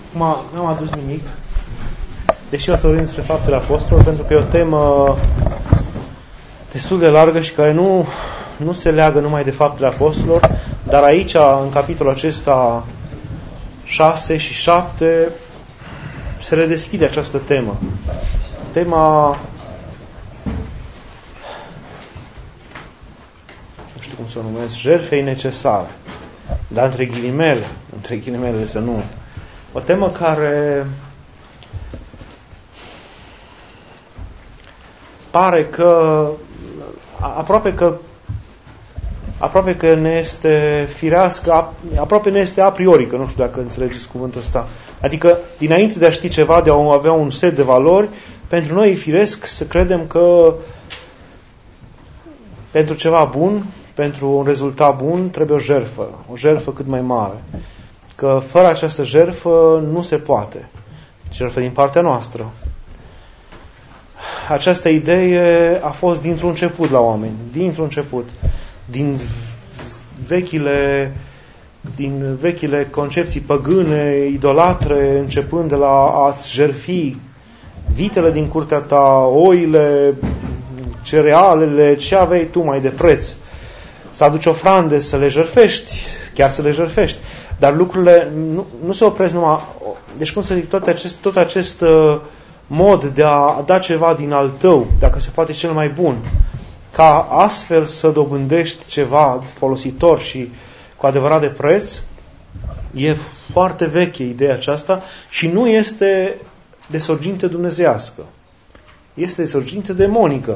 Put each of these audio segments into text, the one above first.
N-am adus nimic, deși o să vorbim despre Faptele Apostolilor, pentru că e o temă destul de largă și care nu se leagă numai de Faptele Apostolilor, dar aici, în capitolul acesta 6 și 7, se redeschide această temă. Tema, nu știu cum să o numesc, jertfei necesare, dar între ghilimele să nu. O temă care pare că aproape că ne este firească, aproape ne este a priori, că nu știu dacă înțelegeți cuvântul ăsta. Adică, dinainte de a ști ceva, de a avea un set de valori, pentru noi e firesc să credem că pentru ceva bun, pentru un rezultat bun, trebuie o jertfă cât mai mare. Că fără această jertfă nu se poate. Jertfă din partea noastră. Această idee a fost dintr-un început la oameni, dintr-un început. Din vechile concepții păgâne, idolatre, începând de la a-ți jertfi vitele din curtea ta, oile, cerealele, ce aveai tu mai de preț. Să aduci ofrande, să le jertfești, chiar să le jertfești. Dar lucrurile nu se opresc numai... Deci, cum să zic, tot acest mod de a da ceva din al tău, dacă se poate cel mai bun, ca astfel să dobândești ceva folositor și cu adevărat de preț, e foarte veche ideea aceasta și nu este de sorginte dumnezeiască. Este de sorginte demonică.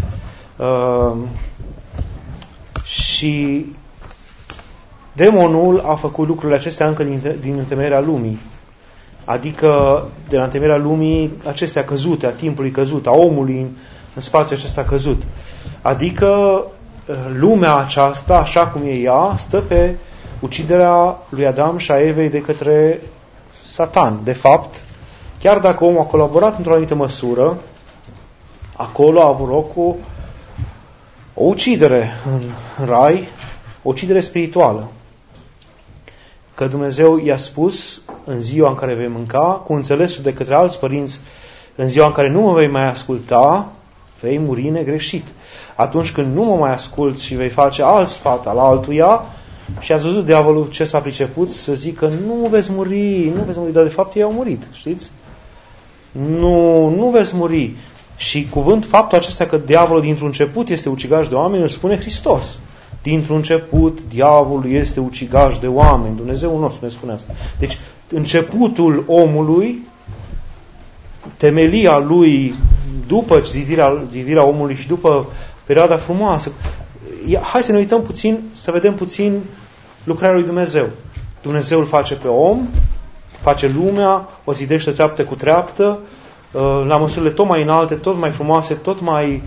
Și demonul a făcut lucrurile acestea încă din întemeierea lumii. Adică de la întemeierea lumii acestea căzute, a timpului căzut, a omului în spațiul acesta căzut. Adică lumea aceasta, așa cum e ea, stă pe uciderea lui Adam și a Evei de către Satan. De fapt, chiar dacă omul a colaborat într-o anumită măsură, acolo a avut loc o ucidere în rai, o ucidere spirituală. Că Dumnezeu i-a spus în ziua în care vei mânca, cu înțelesul de către alți părinți, în ziua în care nu mă vei mai asculta, vei muri negreșit. Atunci când nu mă mai asculți și vei face alt sfat al altuia, și ați văzut diavolul ce s-a priceput să zică nu veți muri, dar de fapt ei au murit, știți? Nu veți muri. Și faptul acesta că diavolul dintr-un început este ucigaș de oameni, îl spune Hristos. Dintr-un început, diavolul este ucigaș de oameni. Dumnezeul nostru ne spune asta. Deci, începutul omului, temelia lui, după zidirea omului și după perioada frumoasă, hai să ne uităm puțin, să vedem puțin lucrarea lui Dumnezeu. Dumnezeu îl face pe om, face lumea, o zidește treaptă cu treaptă, la măsurile tot mai înalte, tot mai frumoase, tot mai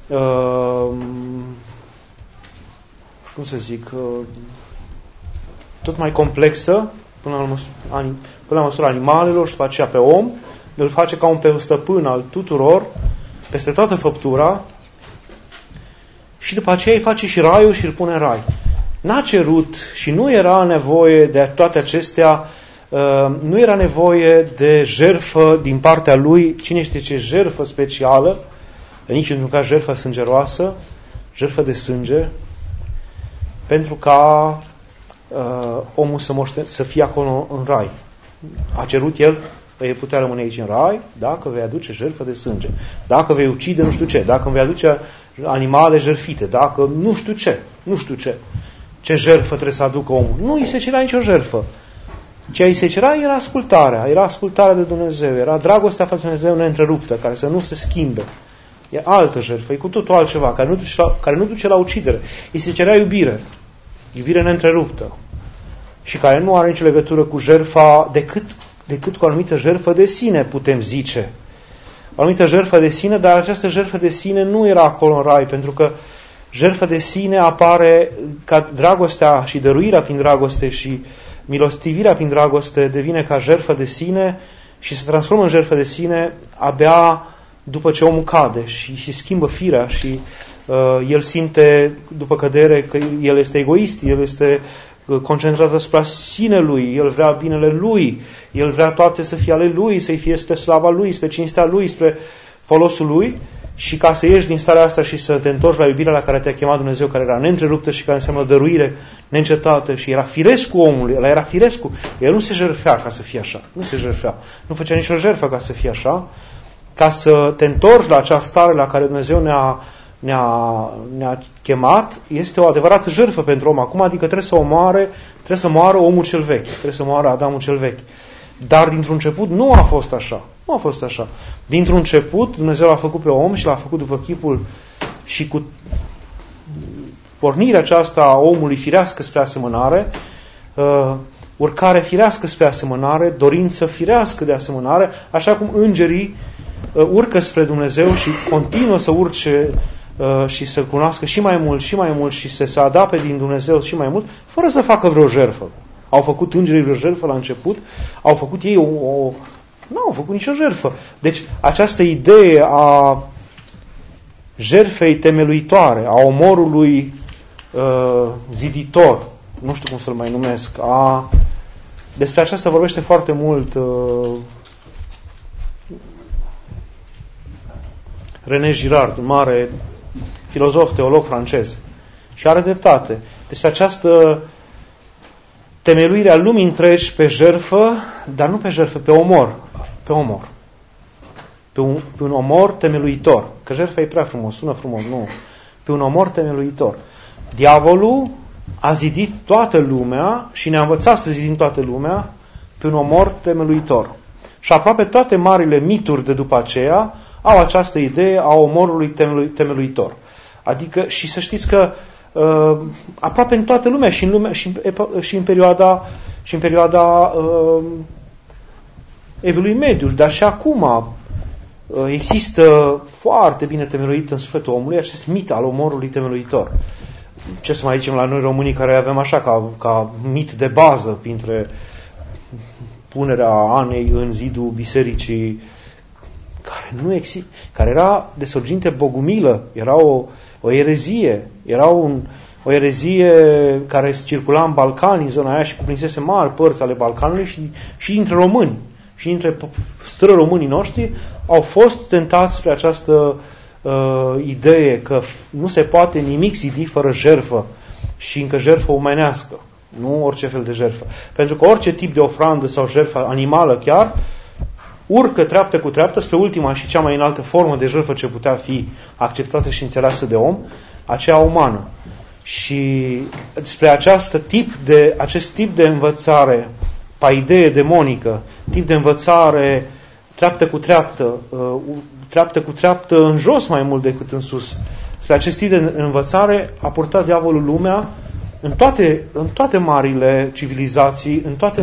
tot mai complexă, până la măsura animalelor și după aceea pe om, îl face ca un stăpân al tuturor, peste toată făptura, și după aceea îi face și raiul și îl pune în rai. N-a cerut și nu era nevoie de toate acestea, nu era nevoie de jertfă din partea lui, cine știe ce jertfă specială, nici într-un caz jertfă sângeroasă, jertfă de sânge, pentru ca omul să fie acolo în rai. A cerut el, vei putea rămâne aici în rai dacă vei aduce jertfă de sânge, dacă vei ucide nu știu ce, dacă vei aduce animale jertfite, dacă nu știu ce jertfă trebuie să aducă omul. Nu îi se cerea nicio jertfă. Ce îi se cerea era ascultarea de Dumnezeu, era dragostea față de Dumnezeu neîntreruptă, care să nu se schimbe. E altă jertfă, e cu totul altceva, care nu duce la ucidere. Îi se cerea iubire neîntreruptă și care nu are nicio legătură cu jertfa decât cu o anumită jertfă de sine, putem zice. O anumită jertfă de sine, dar această jertfă de sine nu era acolo în rai, pentru că jertfă de sine apare ca dragostea și dăruirea prin dragoste și milostivirea prin dragoste devine ca jertfă de sine și se transformă în jertfă de sine abia după ce omul cade și schimbă firea și el simte după cădere că el este egoist, el este concentrat asupra sinelui, el vrea binele lui, el vrea toate să fie ale lui, să-i fie spre slava lui, spre cinstea lui, spre folosul lui. Și ca să ieși din starea asta și să te întorci la iubirea la care te-a chemat Dumnezeu, care era neîntreruptă și care înseamnă dăruire neîncetată și era firescu omului, ăla era firescu. El nu se jertfea ca să fie așa, nu se jertfea, nu făcea nicio jertfă ca să fie așa. Ca să te întorci la acea stare la care Dumnezeu ne-a chemat, este o adevărată jertfă pentru om acum, adică trebuie să moară omul cel vechi, trebuie să moară Adamul cel vechi. Dar dintr-un început nu a fost așa. Nu a fost așa. Dintr-un început Dumnezeu l-a făcut pe om și l-a făcut după chipul și cu pornirea aceasta a omului firească spre asemănare, urcare firească spre asemănare, dorință firească de asemănare, așa cum îngerii urcă spre Dumnezeu și continuă să urce și să-L cunoască și mai mult și mai mult și să se adapte din Dumnezeu și mai mult, fără să facă vreo jertfă. Au făcut îngerii vreo jertfă la început, au făcut ei nu au făcut nicio jertfă. Deci această idee a jertfei temeluitoare, a omorului ziditor, nu știu cum să-l mai numesc, despre aceasta vorbește foarte mult René Girard, un mare filozof, teolog francez. Și are dreptate. Despre această temeluire a lumii întregi pe jertfă, dar nu pe jertfă, pe omor. Pe omor. Pe un omor temeluitor. Că jertfa e prea frumos, sună frumos, nu. Pe un omor temeluitor. Diavolul a zidit toată lumea și ne-a învățat să zidim toată lumea pe un omor temeluitor. Și aproape toate marile mituri de după aceea au această idee a omorului temeluitor. Adică, și să știți că aproape în toată lumea și în perioada Evului Mediu, dar și acum există foarte bine temeluit în sufletul omului acest mit al omorului temeluitor. Ce să mai zicem la noi românii care avem așa ca mit de bază printre punerea Anei în zidul bisericii care nu există, care era de sorginte bogumilă, era o erezie, era o erezie care circula în Balcani, în zona aia, și cuprinsese mari părți ale Balcanului și dintre români, și dintre stră-românii noștri au fost tentați spre această idee că nu se poate nimic zidi fără jertfă și încă jertfă omenească, nu orice fel de jertfă. Pentru că orice tip de ofrandă sau jertfă animală chiar urcă treaptă cu treaptă spre ultima și cea mai înaltă formă de jertfă ce putea fi acceptată și înțeleasă de om, aceea umană. Și spre acest tip de învățare, paidee demonică, tip de învățare treaptă cu treaptă în jos mai mult decât în sus, spre acest tip de învățare a purtat diavolul lumea în toate marile civilizații,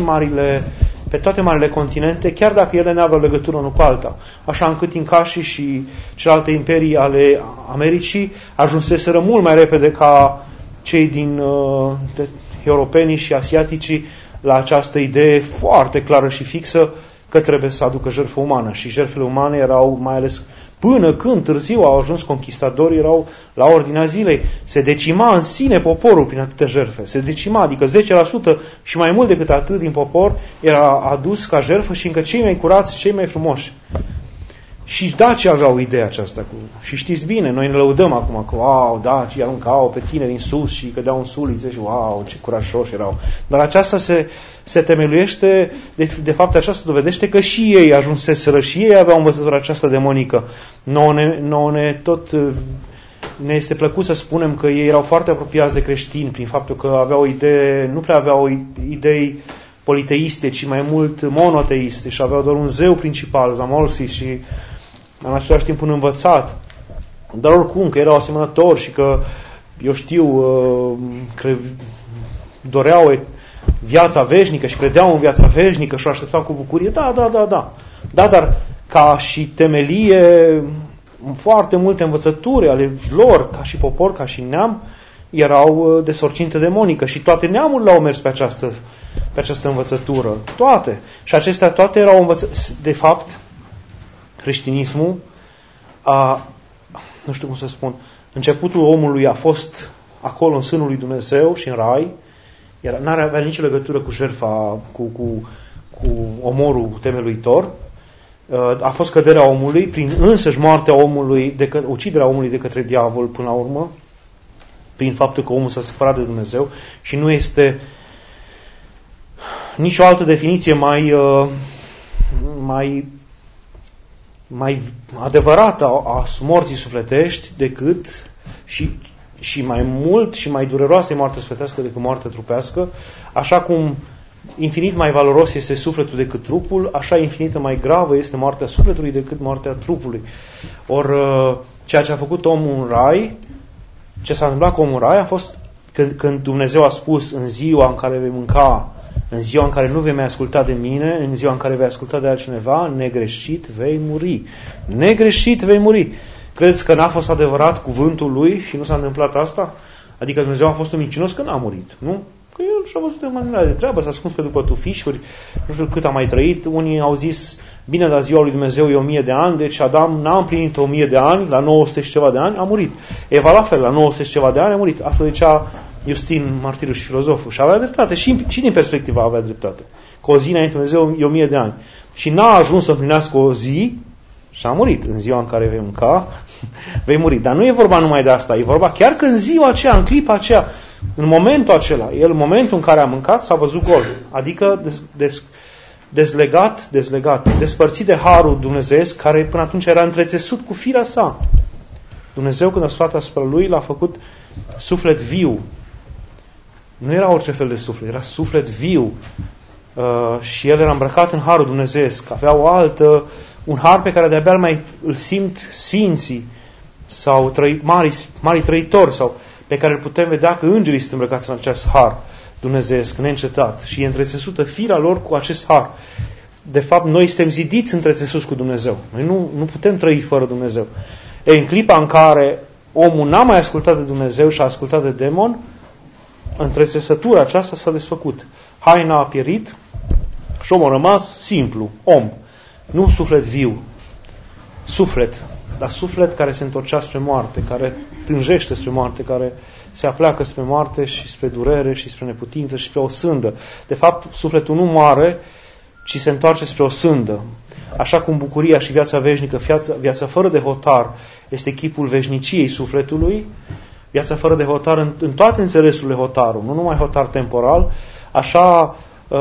pe toate marile continente, chiar dacă ele n-aveau legătură unul cu alta. Așa încât incașii și celelalte imperii ale Americii ajunseseră mult mai repede ca cei din europenii și asiaticii la această idee foarte clară și fixă că trebuie să aducă jertfă umană. Și jertfele umane erau, mai ales până când târziu au ajuns conquistadorii, erau la ordinea zilei. Se decima în sine poporul prin atâtea jertfe. Se decima, adică 10% și mai mult decât atât din popor era adus ca jertfă și încă cei mai curați, cei mai frumoși. Și dacii aveau ideea aceasta. Și știți bine, noi ne lăudăm acum că, wow, dacii aruncau pe tineri în sus și cădeau în sulițe și, wow, ce curajoși erau. Dar aceasta se temeluiește, de fapt aceasta dovedește că și ei ajunseseră, și ei aveau învățătura aceasta demonică. Ne este plăcut să spunem că ei erau foarte apropiați de creștini prin faptul că nu prea aveau idei politeiste, ci mai mult monoteiste și aveau doar un zeu principal, Zamolxis, și în același timp un învățat. Dar oricum, că erau asemănători și că, eu știu, doreau viața veșnică și credeau în viața veșnică și o așteptau cu bucurie. Da, dar ca și temelie, foarte multe învățături ale lor, ca și popor, ca și neam, erau de sorginte demonică și toate neamurile au mers pe această învățătură. Toate. Și acestea toate erau învățături. De fapt, creștinismul nu știu cum să spun, începutul omului a fost acolo în sânul lui Dumnezeu și în rai, Iar n-ar avea nicio legătură cu jertfa, cu omorul temeluitor. A fost căderea omului prin însăși moartea omului, uciderea omului de către diavol până la urmă, prin faptul că omul s-a separat de Dumnezeu și nu este nicio altă definiție mai adevărată a morții sufletești decât și mai mult și mai dureroasă e moartea sufletească decât moartea trupească, așa cum infinit mai valoros este sufletul decât trupul, așa infinită mai gravă este moartea sufletului decât moartea trupului. Ori ceea ce a făcut omul în rai, ce s-a întâmplat cu omul în rai a fost când Dumnezeu a spus în ziua în care vei mânca, în ziua în care nu vei mai asculta de mine, în ziua în care vei asculta de altcineva, negreșit vei muri. Negreșit vei muri. Credeți că n-a fost adevărat cuvântul lui și nu s-a întâmplat asta? Adică Dumnezeu a fost un mincinos că n-a murit, nu? Că el și-a văzut de manera de treabă, s-a ascuns pe după tufișuri, nu știu cât a mai trăit. Unii au zis, bine, la ziua lui Dumnezeu e 1000 de ani, deci Adam n-a împlinit 1000 de ani, la 900 și ceva de ani a murit. Eva la fel, la 900 și ceva de ani a murit. Asta zicea Justin, martirul și filozoful. Și avea dreptate, și din perspectiva avea dreptate. Că o zi înainte Dumnezeu e 1000 de ani. Și n-a ajuns să împlinească o zi și a murit. În ziua în care vei mânca, vei muri. Dar nu e vorba numai de asta, e vorba chiar că în ziua aceea, în clipa aceea, în momentul acela, el în momentul în care a mâncat s-a văzut gol. Adică dezlegat, despărțit de harul dumnezeiesc care până atunci era întrețesut cu firea sa. Dumnezeu când a suflat asupra lui l-a făcut suflet viu. Nu era orice fel de suflet, era suflet viu. Și el era îmbrăcat în harul dumnezeiesc. Avea un har pe care de-abia mai îl simt sfinții sau mari trăitori sau pe care îl putem vedea că îngerii sunt îmbrăcați în acest har dumnezeiesc, neîncetat. Și e întrețesută firea lor cu acest har. De fapt, noi suntem zidiți întrețesuți cu Dumnezeu. Noi nu putem trăi fără Dumnezeu. În clipa în care omul n-a mai ascultat de Dumnezeu și a ascultat de demon, întrețesătura aceasta s-a desfăcut. Haina a pierit și omul a rămas simplu, om. Nu suflet viu. Suflet. Dar suflet care se întorcea spre moarte, care tânjește spre moarte, care se apleacă spre moarte și spre durere și spre neputință și spre o sândă. De fapt, sufletul nu moare, ci se întoarce spre o sândă. Așa cum bucuria și viața veșnică, viața fără de hotar, este chipul veșniciei sufletului, viața fără de hotar în toate înțelesurile hotarul, nu numai hotar temporal, așa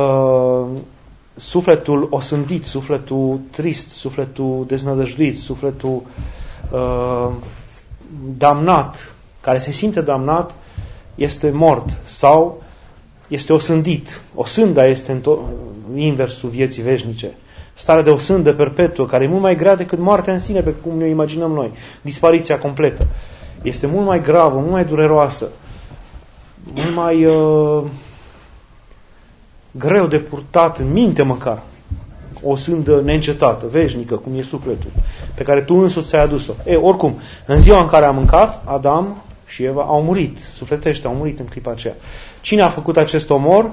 sufletul osândit, sufletul trist, sufletul deznădăjduit, sufletul damnat, care se simte damnat, este mort sau este osândit. Osânda este inversul vieții veșnice. Starea de osândă perpetuă, care e mult mai grea decât moartea în sine, pe cum ne imaginăm noi. Dispariția completă. Este mult mai gravă, mult mai dureroasă, mult mai greu de purtat în minte măcar. O sândă neîncetată, veșnică, cum e sufletul, pe care tu însuți ți-ai adus-o. Oricum, în ziua în care a mâncat, Adam și Eva au murit, sufletește, au murit în clipa aceea. Cine a făcut acest omor?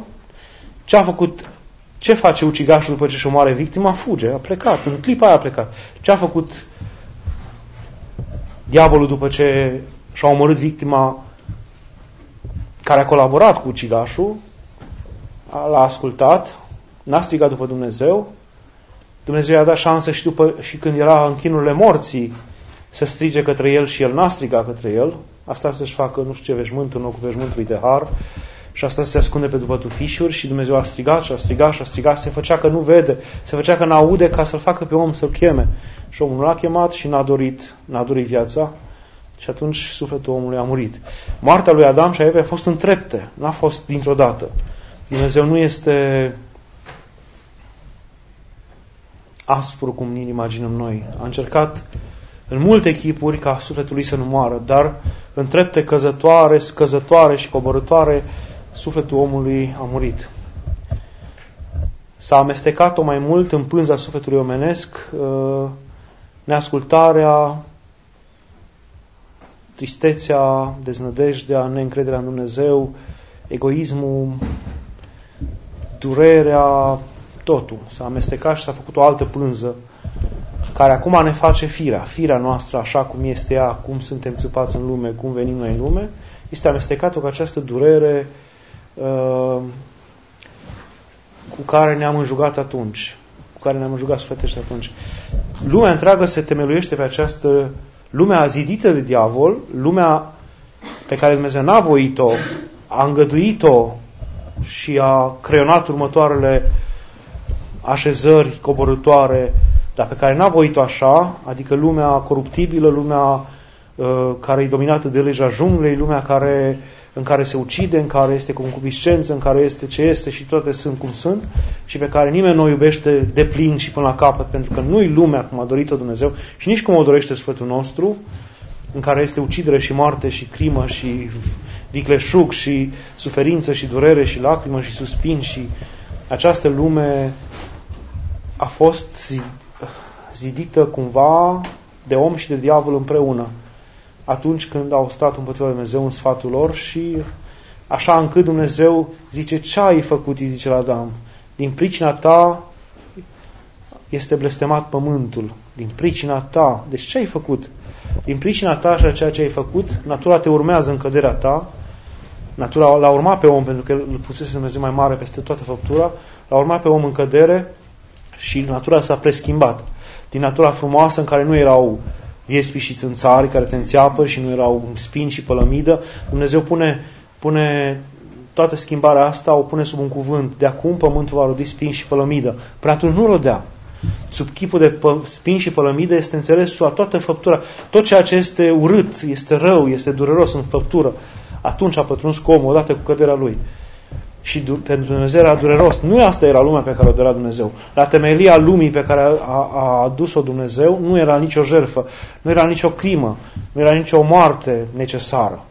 Ce face ucigașul după ce își omoare victima? Fuge, a plecat, în clipa aia a plecat. Ce a făcut diavolul după ce și-a omorât victima care a colaborat cu ucigașul? L-a ascultat, n-a strigat după Dumnezeu. Dumnezeu i-a dat șansă și când era în chinurile morții să strige către el și el n-a strigat către el. Asta să-și facă, nu știu ce, veșmânt în locul veșmântului de har. Și asta se ascunde pe după tufișuri și Dumnezeu a strigat și a strigat și a strigat. Se făcea că nu vede, se făcea că n-aude ca să-l facă pe om să-l cheme. Și omul nu l-a chemat și n-a dorit viața. Și atunci sufletul omului a murit. Moartea lui Adam și a Eva a fost în trepte, n-a fost dintr-o dată. Dumnezeu nu este aspru cum ne imaginăm noi. A încercat în multe chipuri ca sufletul lui să nu moară, dar în trepte scăzătoare și coborătoare, sufletul omului a murit. S-a amestecat-o mai mult în pânza sufletului omenesc, neascultarea, tristețea, deznădejdea, neîncrederea în Dumnezeu, egoismul, durerea, totul. S-a amestecat și s-a făcut o altă pânză care acum ne face firea noastră așa cum este ea, cum suntem țăpați în lume, cum venim noi în lume, este amestecată cu această durere, cu care ne-am înjugat atunci, cu care ne-am înjugat sufletește atunci. Lumea întreagă se temeluiește pe această lumea zidită de diavol, lumea pe care Dumnezeu n-a voit-o, a îngăduit-o și a creionat următoarele așezări coborâtoare, dar pe care n-a voit-o așa, adică lumea coruptibilă, lumea care e dominată de legea junglei, lumea în care se ucide, în care este concupiscență, în care este ce este și toate sunt cum sunt și pe care nimeni nu o iubește de plin și până la capăt, pentru că nu-i lumea cum a dorit-o Dumnezeu și nici cum o dorește sufletul nostru, în care este ucidere și moarte și crimă și vicleșug și suferință și durere și lacrimă și suspin și această lume a fost zidită cumva de om și de diavol împreună atunci când au stat împotriva lui Dumnezeu în sfatul lor și așa încât Dumnezeu zice, ce ai făcut, îi zice la Adam, din pricina ta este blestemat pământul, din pricina ta, deci ce ai făcut? Din pricina ta și a ceea ce ai făcut, natura te urmează în căderea ta, natura l-a urmat pe om pentru că îl pusese Dumnezeu mai mare peste toată făptura, l-a urmat pe om în cădere și natura s-a preschimbat. Din natura frumoasă în care nu erau viespi și țânțari care te înțeapă și nu erau spini și pălămidă, Dumnezeu pune toată schimbarea asta, o pune sub un cuvânt. De acum pământul va rodi spini și pălămidă. Până atunci nu rodea. Sub chipul de spini și pălămidă este înțelesul a toată făptura. Tot ceea ce este urât, este rău, este dureros în făptură. Atunci a pătruns cu omul odată cu căderea lui. Și pentru Dumnezeu era dureros. Nu asta era lumea pe care o dorea Dumnezeu. La temelia lumii pe care a adus-o Dumnezeu nu era nicio jertfă, nu era nicio crimă, nu era nicio moarte necesară.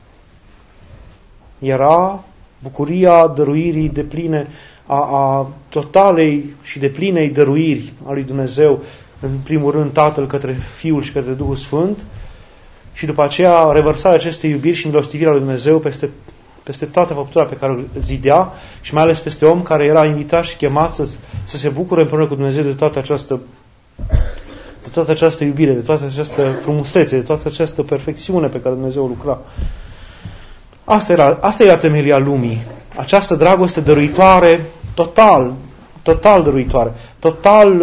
Era bucuria dăruirii depline, a totalei și deplinei dăruiri a lui Dumnezeu, în primul rând Tatăl către Fiul și către Duhul Sfânt, și după aceea revărsarea acestei iubiri și milostivirea lui Dumnezeu peste toată făptura pe care o zidea și mai ales peste om care era invitat și chemat să se bucure împreună cu Dumnezeu de toată această iubire, de toată această frumusețe, de toată această perfecțiune pe care Dumnezeu o lucra. Asta era temelia lumii. Această dragoste dăruitoare, total dăruitoare, total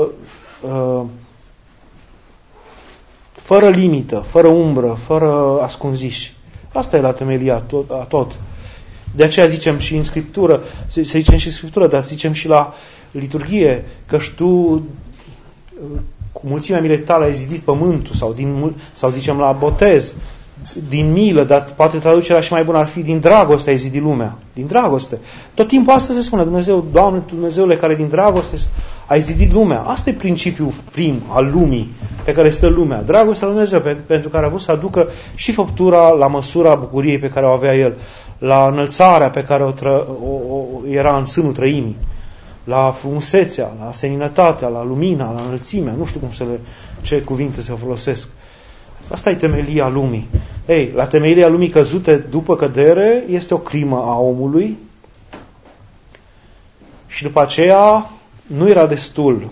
fără limită, fără umbră, fără ascunziși. Asta e la temelia a tot. De aceea zicem și în Scriptură, să zicem și în Scriptură, dar să zicem și la liturghie, că tu cu mulțimea milei tale ai zidit pământul, sau zicem la botez, din milă, dar poate traducerea și mai bună ar fi din dragoste ai zidit lumea. Din dragoste. Tot timpul asta se spune, Dumnezeu, Doamne, Dumnezeule, care din dragoste ai zidit lumea. Asta e principiul prim al lumii pe care stă lumea. Dragostea lui Dumnezeu, pentru care a vrut să aducă și făptura la măsura bucuriei pe care o avea El, la înălțarea pe care era în sânul trăimii, la frumusețea, la seninătatea, la lumina, la înălțimea, nu știu ce cuvinte se folosesc. Asta e temelia lumii. Ei, la temelia lumii căzute după cădere este o crimă a omului și după aceea nu era destul.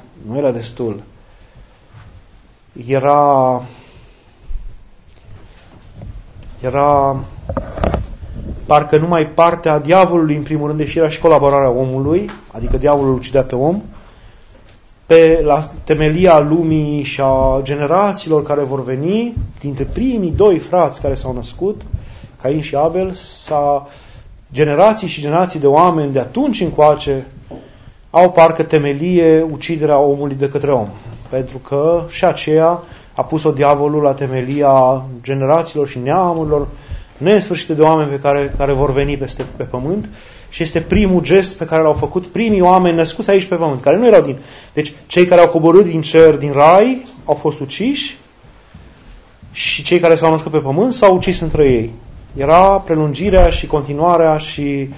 Era parcă numai partea diavolului în primul rând, deși era și colaborarea omului, adică diavolul ucidea pe om, la temelia lumii și a generațiilor care vor veni, dintre primii doi frați care s-au născut, Cain și Abel, generații și generații de oameni de atunci încoace au parcă temelie uciderea omului de către om. Pentru că și aceea a pus-o diavolul la temelia generațiilor și neamurilor nesfârșite de oameni care vor veni pe pământ. Și este primul gest pe care l-au făcut primii oameni născuți aici pe pământ, care nu erau Deci, cei care au coborât din cer, din rai, au fost uciși și cei care s-au născut pe pământ s-au ucis între ei. Era prelungirea și continuarea și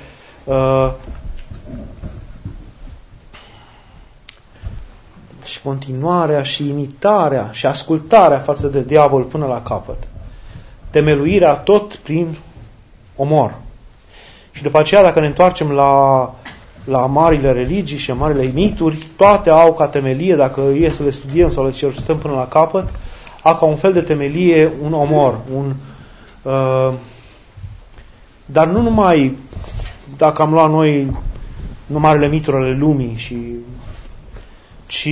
continuarea și imitarea și ascultarea față de diavol până la capăt. Temeluirea tot prin omor. Și după aceea, dacă ne întoarcem la marile religii și marile mituri, toate au ca temelie, dacă e să le studiem sau le cercetăm până la capăt, au ca un fel de temelie un omor. Dar nu numai dacă am luat noi numarele mituri ale lumii, ci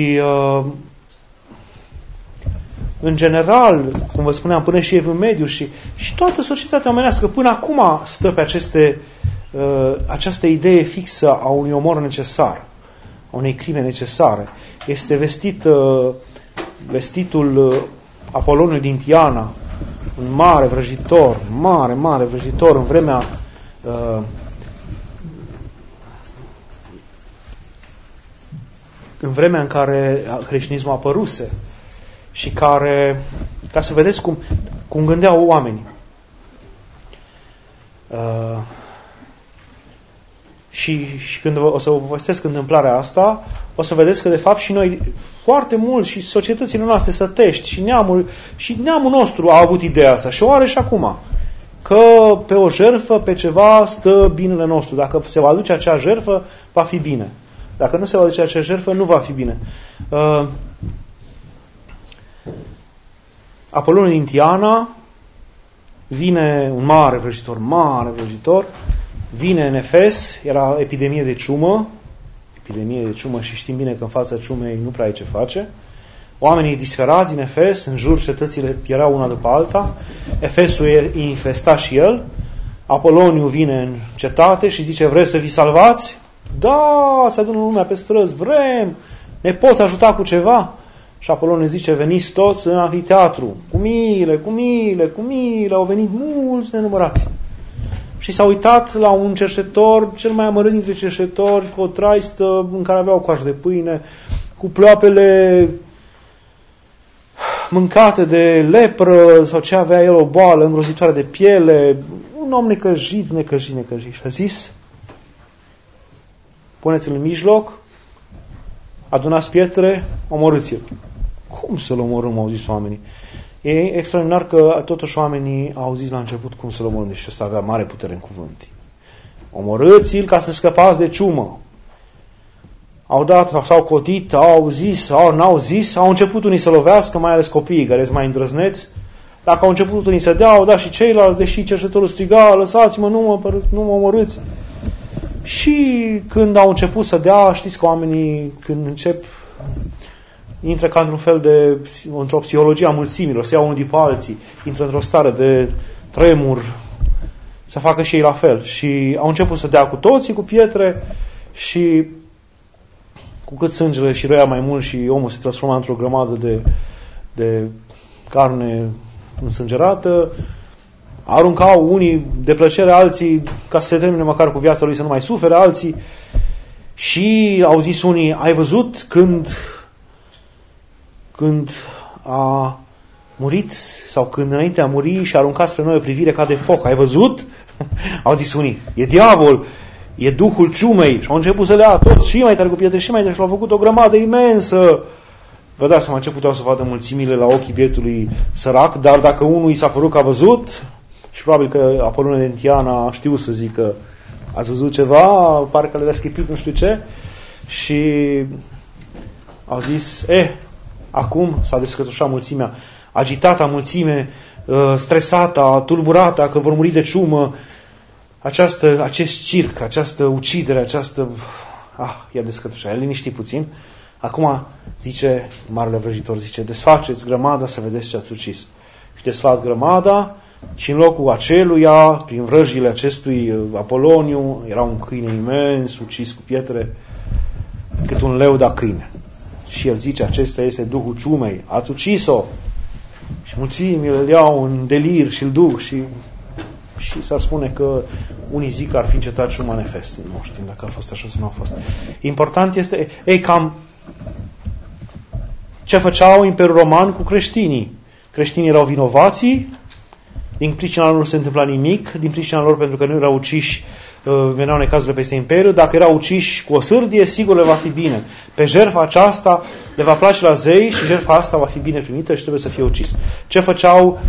în general, cum vă spuneam, până și Evul Mediu și toată societatea omenească până acum stă pe această idee fixă a unui omor necesar, a unei crime necesare. Este vestitul Apoloniu din Tiana, un mare vrăjitor în vremea în care creștinismul apăruse și care, ca să vedeți cum gândeau oamenii. Și când o să vă povestesc întâmplarea asta, o să vedeți că de fapt și noi foarte mult și societățile noastre sătești și neamul nostru a avut ideea asta și o are și acum. Că pe o jertfă, pe ceva stă binele nostru. Dacă se va aduce acea jertfă, va fi bine. Dacă nu se va aduce acea jertfă, nu va fi bine. Apoloniu din Tiana, vine un mare vrăjitor, vine în Efes, era epidemie de ciumă și știm bine că în fața ciumei nu prea ai ce face. Oamenii disperați din Efes, în jur cetățile erau una după alta, Efesul e infestat și el, Apoloniu vine în cetate și zice, vreți să vi salvați? Da, se adună lumea pe străzi, vrem, ne poți ajuta cu ceva? Și Apoloniu zice, veniți toți în anfiteatru, cu mile, au venit mulți nenumărați. Și s-a uitat la un cerșetor, cel mai amărât dintre cerșetori, cu o traistă în care avea o coajă de pâine, cu ploapele mâncate de lepră, sau ce avea el, o boală îngrozitoare de piele, un om necăjit. Și a zis, puneți-l în mijloc, adunați pietre, omorâți-l. Cum să-l omorâm, au zis oamenii. E extraordinar că totuși oamenii au zis la început cum să-l omorâm, și ăsta avea mare putere în cuvânt. Omorâți-l ca să scăpați de ciumă. Au dat, s-au cotit, au zis, n-au zis, au început unii să lovească, mai ales copiii care sunt mai îndrăzneți. Dacă au început unii să dea, au dat și ceilalți, deși cerșetorul striga, lăsați-mă, nu mă omorâți. Și când au început să dea, știți că oamenii când intră ca într-un fel de, într-o psihologie a mulțimilor, se iau unul după alții, intră într-o stare de tremur, să facă și ei la fel. Și au început să dea cu toții, cu pietre, și cu cât sângele și răia mai mult și omul se transforma într-o grămadă de carne însângerată, aruncau unii de plăcere, alții ca să se termine măcar cu viața lui, să nu mai sufere, alții. Și au zis unii, ai văzut când a murit sau când înainte a muri și a aruncat spre noi o privire ca de foc, ai văzut? Au zis unii, e diavol, e duhul ciumei. Și au început să le ia toți și mai tare cu pietre și mai tare și l-au făcut o grămadă imensă. Vă dați seama ce puteau să vadă mulțimile la ochii bietului sărac, dar dacă unul i s-a părut că a văzut, și probabil că Apoloniu din Tiana știu să zică, ați văzut ceva, pare că le-a schipit nu știu ce, și au zis, acum s-a descătușat mulțimea, agitata mulțime, stresată, tulburată, că vor muri de ciumă, acest circ, această ucidere, i-a descătușat, i-a liniștit puțin. Acum, zice marele vrăjitor, zice, desfaceți grămada să vedeți ce ați ucis. Și desfac grămada și în locul aceluia, prin vrăjile acestui Apoloniu, era un câine imens, ucis cu pietre, cât un leu da câine. Și el zice, acesta este duhul ciumei, ați ucis-o. Și mulțimile îl iau în delir și îl duc și s-ar spune că unii zic că ar fi încetat ciuma în Efes. Nu știm dacă a fost așa sau nu a fost. Important este, cam ce făceau Imperiul Roman cu creștinii. Creștinii erau vinovații, din pricina lor nu se întâmpla nimic, din pricina lor pentru că nu erau uciși, veneau necazurile peste Imperiu. Dacă erau uciși cu o sârdie, sigur le va fi bine. Pe jertfa aceasta le va place la zei și jertfa asta va fi bine primită și trebuie să fie ucis. Ce făceau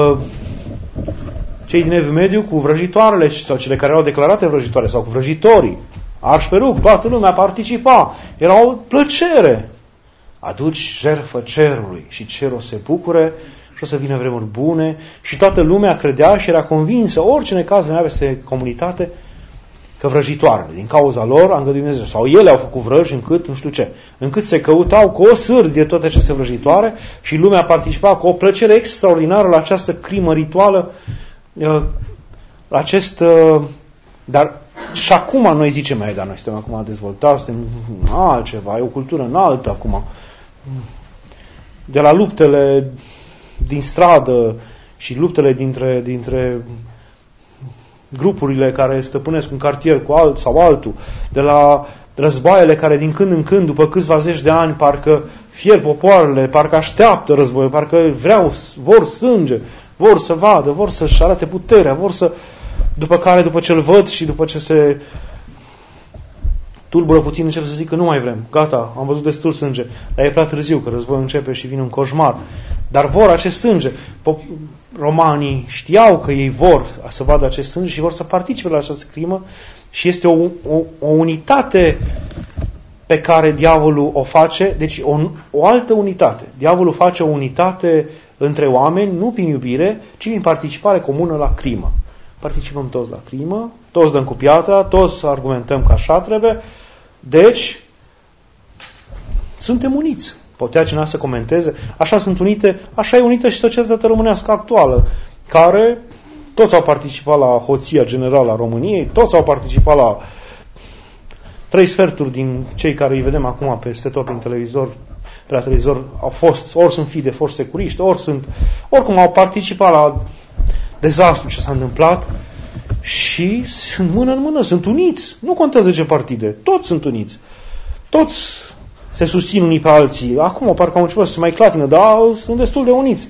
cei din Evul Mediu cu vrăjitoarele sau cele care erau declarate vrăjitoare sau cu vrăjitorii? Arși pe rug, toată lumea participa. Era o plăcere. Aduci jertfă cerului și cerul se bucure și o să vină vremuri bune și toată lumea credea și era convinsă, orice necaz venea peste comunitate, că vrăjitoarele, din cauza lor, a îngăduit Dumnezeu. Sau ele au făcut vrăji încât, nu știu ce, încât se căutau cu o sârdie toate aceste vrăjitoare și lumea participa cu o plăcere extraordinară la această crimă rituală, la acest... Dar și acum noi zicem, dar noi suntem acum dezvoltați, suntem altceva, e o cultură înaltă acum. De la luptele din stradă și luptele dintre grupurile care stăpânesc un cartier cu alt sau altul, de la războaiele care din când în când, după câțiva zeci de ani, parcă fierb popoarele, parcă așteaptă războiul, parcă vor sânge, vor să vadă, vor să-și arate puterea, după ce îl văd și după ce se tulbură puțin, încep să zic că nu mai vrem, gata, am văzut destul sânge, dar e prea târziu, că războiul începe și vine un coșmar. Dar vor acest sânge. Romanii știau că ei vor să vadă acest sânge și vor să participe la această crimă și este o unitate pe care diavolul o face, deci o altă unitate. Diavolul face o unitate între oameni, nu prin iubire, ci prin participare comună la crimă. Participăm toți la crimă, toți dăm cu piatra, toți argumentăm că așa trebuie, deci suntem uniți. Putea cineva să comenteze, așa e unită și societatea românească actuală, care toți au participat la hoția generală a României, toți au participat la 3/4 din cei care îi vedem acum peste tot prin televizor, pe la televizor, au fost, ori sunt fii de foști securiști, oricum au participat la dezastru ce s-a întâmplat și sunt mână în mână, sunt uniți. Nu contează ce partide, toți sunt uniți. Toți se susțin unii pe alții. Acum parcă au început să se mai clatină, dar sunt destul de uniți.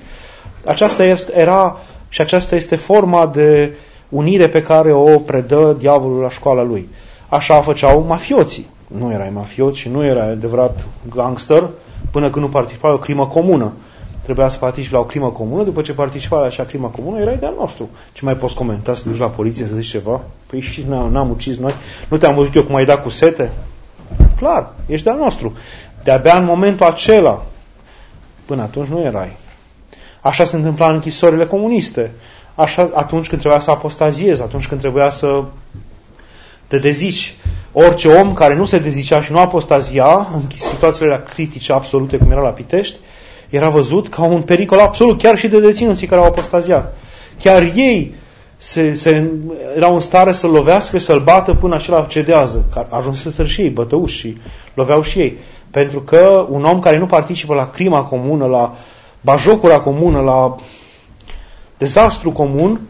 Aceasta este forma de unire pe care o predă diavolul la școala lui. Așa făceau mafioții. Nu erai mafiot și nu erai adevărat gangster până când nu participa la o crimă comună. Trebuia să participi la o crimă comună, după ce participai la acea crimă comună, erai de-al nostru. Ce mai poți comenta, să te duci la poliție să zici ceva? Păi și n-am ucis noi. Nu te-am văzut eu cum ai dat cu sete? Clar, ești de-al nostru. De-abia în momentul acela, până atunci nu erai. Așa se întâmpla în închisorile comuniste. Așa atunci când trebuia să apostaziezi, atunci când trebuia să te dezici. Orice om care nu se dezicea și nu apostazia, în situațiile critice absolute, cum era la Pitești, era văzut ca un pericol absolut, chiar și de deținuții care au apostaziat. Chiar ei erau în stare să-l lovească și să-l bată până acela cedează. Ajunseseră și ei bătăuși și loveau și ei. Pentru că un om care nu participă la crima comună, la bajocura comună, la dezastru comun,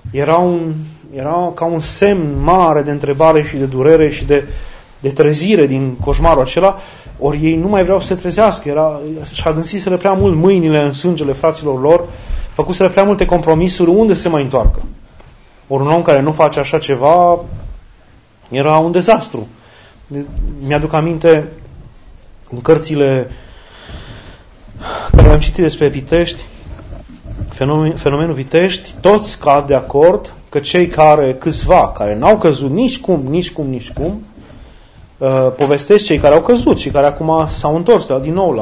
era ca un semn mare de întrebare și de durere și de trezire din coșmarul acela. Ori ei nu mai vreau să se trezească, și adânsiseră prea mult mâinile în sângele fraților lor, făcuseră prea multe compromisuri, unde se mai întoarcă? Ori un om care nu face așa ceva era un dezastru. Mi-aduc aminte în cărțile care le-am citit despre Pitești, fenomenul Pitești, toți cad de acord că cei câțiva care n-au căzut nici cum, povestesc cei care au căzut și care acum s-au întors din nou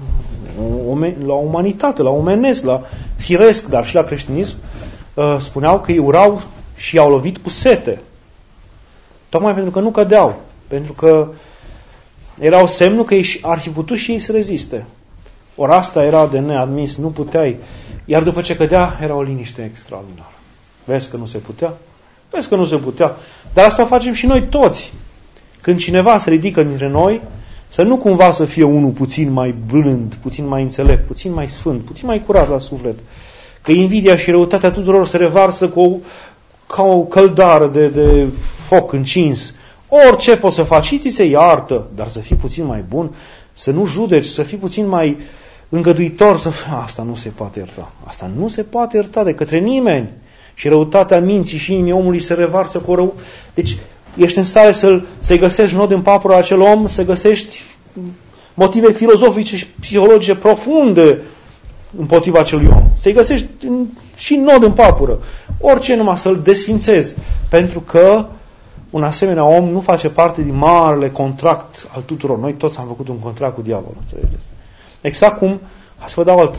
la umanitate, la omenesc, la firesc, dar și la creștinism, spuneau că îi urau și i-au lovit cu sete. Tocmai pentru că nu cădeau. Pentru că era o semnul că ei ar fi putut și ei să reziste. Ori asta era de neadmis, nu puteai. Iar după ce cădea, era o liniște extraordinară. Vezi că nu se putea? Vezi că nu se putea. Dar asta o facem și noi toți. Când cineva se ridică dintre noi, să nu cumva să fie unul puțin mai blând, puțin mai înțelept, puțin mai sfânt, puțin mai curat la suflet. Că invidia și răutatea tuturor se revarsă ca o căldară de foc încins. Orice poți să faci, și ți se iartă, dar să fii puțin mai bun, să nu judeci, să fii puțin mai îngăduitor. Asta nu se poate ierta. Asta nu se poate ierta de către nimeni. Și răutatea minții și inimii omului se revarsă cu rău. Deci ești în stare să-i găsești nod în papură acel om, să găsești motive filozofice și psihologice profunde împotriva acelui om. Să-i găsești și nod în papură. Orice numai să-l desfințezi. Pentru că un asemenea om nu face parte din marele contract al tuturor. Noi toți am făcut un contract cu diavolul. Înțelegeți? Exact cum, să vă dau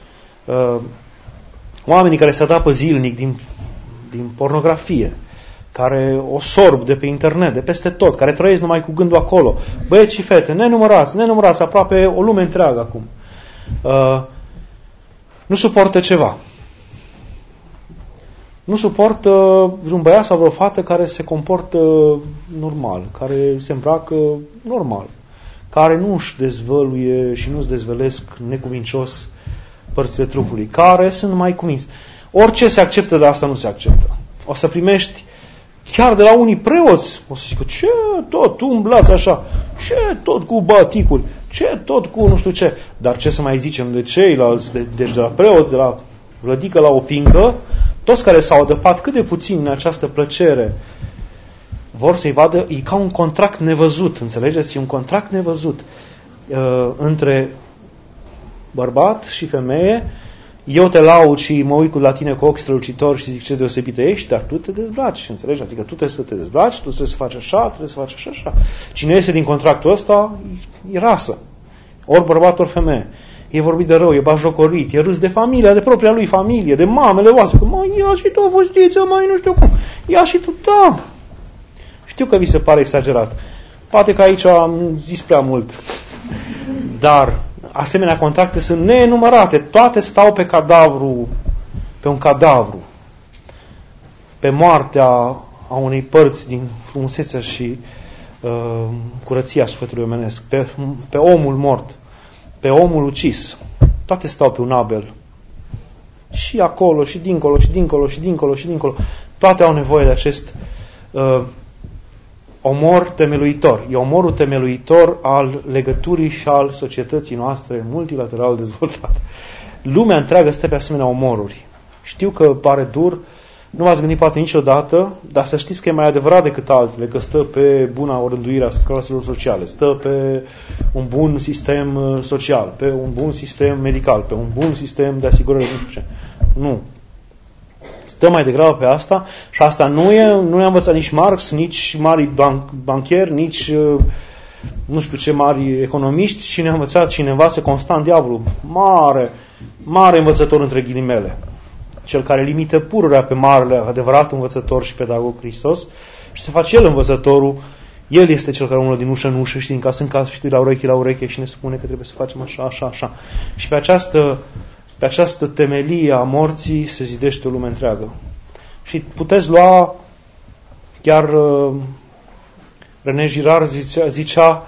oamenii care se adapă zilnic din pornografie. care o sorb de pe internet, de peste tot, care trăiesc numai cu gândul acolo. Băieți și fete, nenumărați, aproape o lume întreagă acum. Nu suportă ceva. Nu suportă un băiat sau o fată care se comportă normal, care se îmbracă normal, care nu își dezvăluie și nu-și dezvălesc necuvincios părțile trupului, care sunt mai cuminți. Orice se acceptă, de asta nu se acceptă. O să primești chiar de la unii preoți, o să zică, ce tot umblați așa, ce tot cu baticuri, ce tot cu nu știu ce. Dar ce să mai zicem de ceilalți, deci de la preot, de la vlădică la opincă, toți care s-au adăpat cât de puțin în această plăcere, vor să-i vadă, e ca un contract nevăzut, înțelegeți? E un contract nevăzut între bărbat și femeie. Eu te laud și mă uit la tine cu ochi strălucitori și zic ce deosebită ești, dar tu te dezbraci, înțelegi? Adică tu trebuie să te dezbraci, tu trebuie să faci așa, trebuie să faci așa. Cine iese din contractul ăsta e rasă. Ori bărbat, ori femeie. E vorbit de rău, e bajocorit, e râs de familia, de propria lui familie, de mamele voastre. Că, mă, ia și tu o fustiță, mai nu știu cum. Ia și tu, da. Știu că vi se pare exagerat. Poate că aici am zis prea mult. Dar asemenea contracte sunt nenumărate. Toate stau pe cadavru, pe un cadavru. Pe moartea a unei părți din frumusețea și curăția sufletului omenesc. Pe omul mort. Pe omul ucis. Toate stau pe un Abel. Și acolo, și dincolo, și dincolo, și dincolo, și dincolo. Toate au nevoie de acest omor temeluitor. E omorul temeluitor al legăturii și al societății noastre multilateral dezvoltate. Lumea întreagă stă pe asemenea omoruri. Știu că pare dur, nu v-ați gândit poate niciodată, dar să știți că e mai adevărat decât altele, că stă pe buna orânduire a claselor sociale, stă pe un bun sistem social, pe un bun sistem medical, pe un bun sistem de asigurări, nu știu ce. Nu. Stă mai degrabă pe asta și asta nu i-a învățat nici Marx, nici mari banchieri, nici nu știu ce mari economiști, și ne-a învățat și ne învață constant diavolul. Mare învățător între ghilimele. Cel care limită pururea pe marele adevărat învățător și pedagog Hristos și se face el învățătorul. El este cel care umblă din ușă în ușă și din casă în casă și la ureche și ne spune că trebuie să facem așa, așa, așa. Și pe această temelie a morții se zidește o lume întreagă. Și puteți lua, chiar René Girard zicea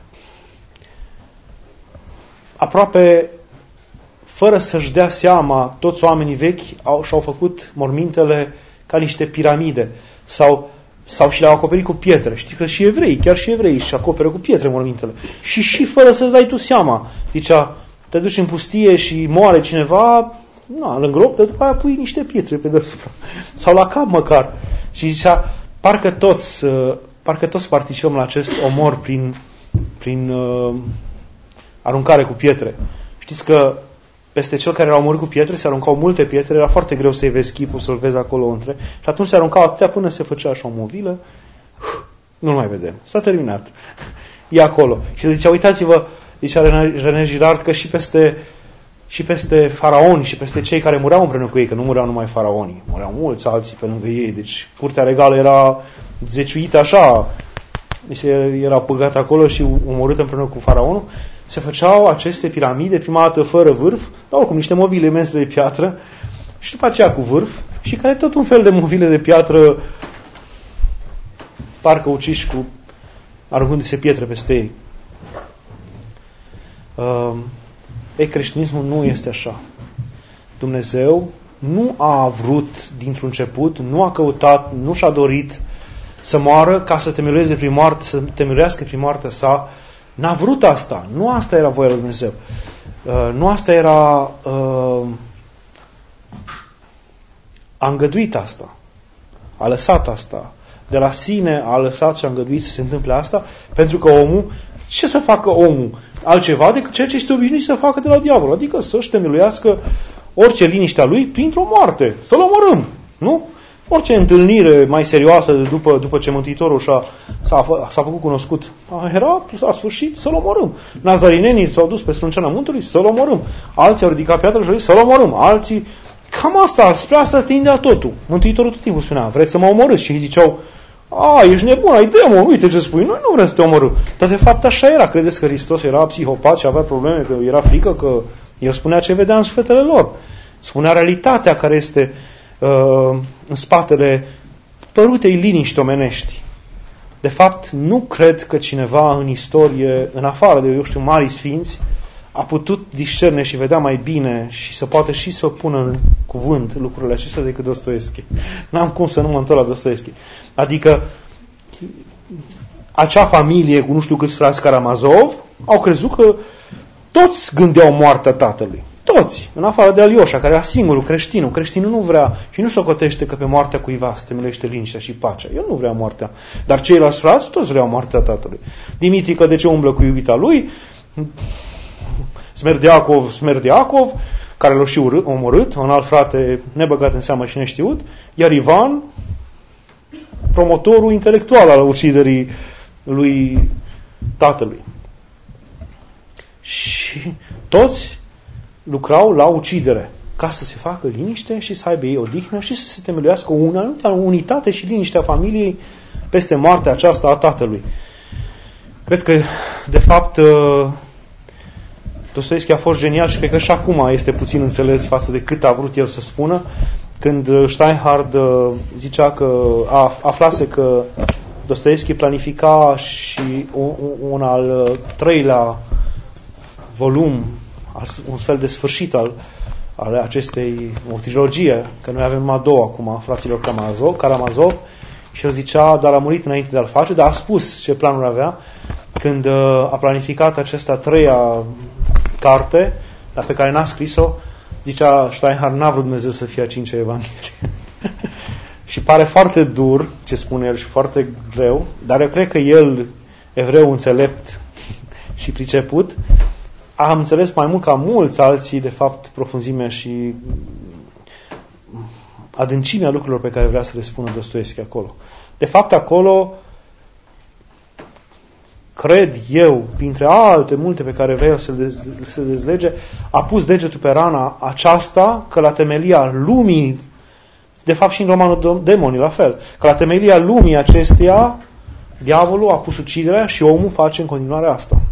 aproape fără să-și dea seama, toți oamenii vechi și-au făcut mormintele ca niște piramide sau și le-au acoperit cu pietre. Știi că și evrei, chiar și evrei și acoperă cu pietre mormintele. Și fără să-ți dai tu seama. Zicea, te duci în pustie și moare cineva, lângă groapă, după aia pui niște pietre pe deasupra. Sau la cap măcar. Și zicea, parcă toți participăm la acest omor prin aruncare cu pietre. Știți că peste cel care era omorât cu pietre se aruncau multe pietre, era foarte greu să-i vezi chipul, să-l vezi acolo între. Și atunci se aruncau atâtea până se făcea așa o movilă. Nu-l mai vedem. S-a terminat. E acolo. Și zicea, uitați-vă, zicea René Girard, că și peste faraoni și peste cei care mureau împreună cu ei, că nu mureau numai faraonii, mureau mulți alții pe lângă ei, deci curtea regală era zeciuită așa, deci era păgat acolo și omorât împreună cu faraonul. Se făceau aceste piramide, prima dată fără vârf, dar oricum niște movile imense de piatră, și după aceea cu vârf, și care tot un fel de movile de piatră, parcă uciși aruncându-se pietre peste ei. Creștinismul nu este așa. Dumnezeu nu a vrut dintr-un început, nu a căutat, nu și-a dorit să moară ca să temeluieze prin moarte, să temeluiască prin moartea sa. N-a vrut asta. Nu asta era voia lui Dumnezeu. Nu asta era... a îngăduit asta. A lăsat asta. De la sine a lăsat și a îngăduit să se întâmple asta, pentru că omul, ce să facă omul? Altceva decât ceea ce este obișnuit să facă de la diavol. Adică să-și temeluiască orice liniștea lui printr-o moarte. Să-l omorâm. Nu? Orice întâlnire mai serioasă după ce Mântuitorul s-a făcut cunoscut era la sfârșit să-l omorâm. Nazarinenii s-au dus pe sprânceana muntelui să-l omorâm. Alții au ridicat piatra și au zis să-l omorâm. Alții cam asta, spre asta tindea totul. Mântuitorul tot timpul spunea, vreți să mă omorâți? Și ei ziceau, ești nebun, ai demon, uite ce spui, noi nu vrem să te omorâm. Dar de fapt așa era, credeți că Hristos era psihopat și avea probleme, că era frică, că el spunea ce vedea în sufletele lor. Spunea realitatea care este în spatele părutei liniști omenești. De fapt, nu cred că cineva în istorie, în afară de, mari sfinți, a putut discerne și vedea mai bine și să poată și să pună în cuvânt lucrurile acestea decât Dostoevski. N-am cum să nu mă întorc la Dostoevski. Adică acea familie cu nu știu câți frați Karamazov au crezut că toți gândeau moartea tatălui. Toți, în afară de Alioșa, care era singurul creștinul. Creștinul nu vrea și nu socotește că pe moartea cuiva se temeiește liniștea și pacea. El nu vrea moartea. Dar ceilalți frați toți vreau moartea tatălui. Dimitri, că de ce umblă cu iubita lui? Smerdiakov, care l-a și omorât, un alt frate nebăgat în seamă și neștiut, iar Ivan, promotorul intelectual al uciderii lui tatălui. Și toți lucrau la ucidere, ca să se facă liniște și să aibă ei odihnă și să se temeluiască o unitate și liniștea familiei peste moartea aceasta a tatălui. Cred că, de fapt, Dostoevski a fost genial și cred că și acum este puțin înțeles față de cât a vrut el să spună, când Steinhard zicea că aflase că Dostoevski planifica și un al treilea volum, un fel de sfârșit al acestei, o trilogie, că noi avem numai două acum, fraților Karamazov, și el zicea, dar a murit înainte de a-l face, dar a spus ce planuri avea, când a planificat această a treia carte, dar pe care n-a scris-o, zicea Steinhard, n-a vrut Dumnezeu să fie a cincea Evanghelie. Și pare foarte dur ce spune el și foarte greu, dar eu cred că el, evreu înțelept și priceput, am înțeles mai mult ca mulți alții, de fapt, profunzimea și adâncimea lucrurilor pe care vrea să le spună Dostoevski acolo. De fapt, acolo, cred eu, printre alte multe pe care vrea să le dezlege, a pus degetul pe rana aceasta, că la temelia lumii, de fapt și în romanul Demonii, la fel, că la temelia lumii acesteia, diavolul a pus uciderea și omul face în continuare asta.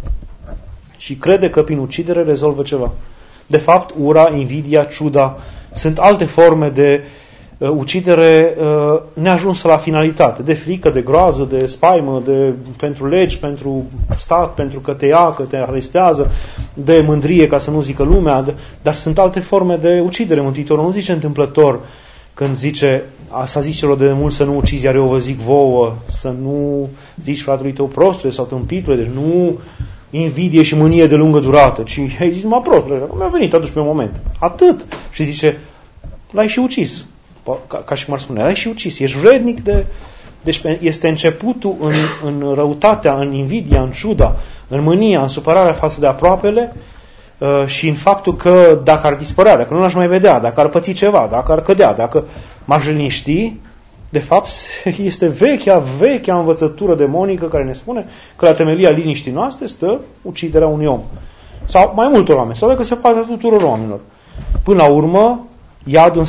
Și crede că prin ucidere rezolvă ceva. De fapt, ura, invidia, ciuda sunt alte forme de ucidere neajunsă la finalitate. De frică, de groază, de spaimă, pentru legi, pentru stat, pentru că te ia, că te arestează, de mândrie, ca să nu zică lumea, dar sunt alte forme de ucidere. Mântuitorul nu zice întâmplător când zice, s-a zis celor de mult să nu ucizi, iar eu vă zic vouă, să nu zici fratului tău prostule sau tâmpitule, deci nu invidie și mânie de lungă durată, ci ai zis numai prostule, cum mi-a venit atunci pe un moment. Atât. Și zice, l-ai și ucis. Ca și cum ar spune, l-ai și ucis. Ești vrednic de... Deci este începutul în răutatea, în invidia, în ciuda, în mânia, în supărarea față de aproapele și în faptul că dacă ar dispărea, dacă nu l-aș mai vedea, dacă ar păți ceva, dacă ar cădea, dacă m-aș liniști, de fapt este vechea învățătură demonică care ne spune că la temelia liniștii noastre stă uciderea unui om. Sau mai multor oameni, sau dacă se poate a tuturor oamenilor. Până la urmă, iadul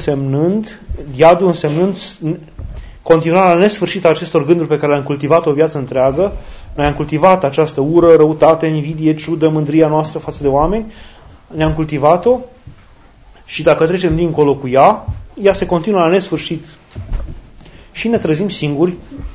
însemnând continuarea nesfârșită a acestor gânduri pe care le-am cultivat o viață întreagă. Noi am cultivat această ură, răutate, invidie, ciudă, mândria noastră față de oameni. Ne-am cultivat-o și dacă trecem dincolo cu ea se continuă la nesfârșit. Și ne trezim singuri,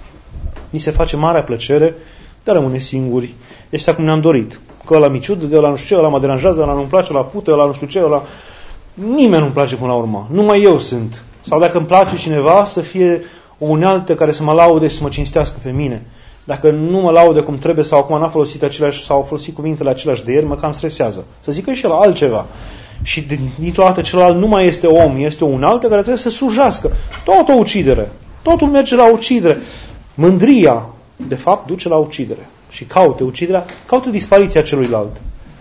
ni se face marea plăcere de a rămâne singuri. Este cum ne-am dorit. Că ăla mi ciudă, de ăla nu știu ce, ăla mă deranjează, ăla nu-mi place, ăla pute, ăla nu știu ce, ăla... Nimeni nu-mi place până la urmă. Numai eu sunt. Sau dacă îmi place cineva, să fie o unealtă care să mă laude și să mă cinstească pe mine. Dacă nu mă laude cum trebuie sau acum n-a folosit aceleași sau au folosit cuvintele aceleași de ieri, mă cam stresează. Să zică și el altceva. Și dintr-o dată celălalt nu mai este om, este o unealtă care trebuie să slujească. Tot o ucidere. Totul merge la ucidere. Mândria, de fapt, duce la ucidere. Și caută uciderea, caută dispariția celuilalt.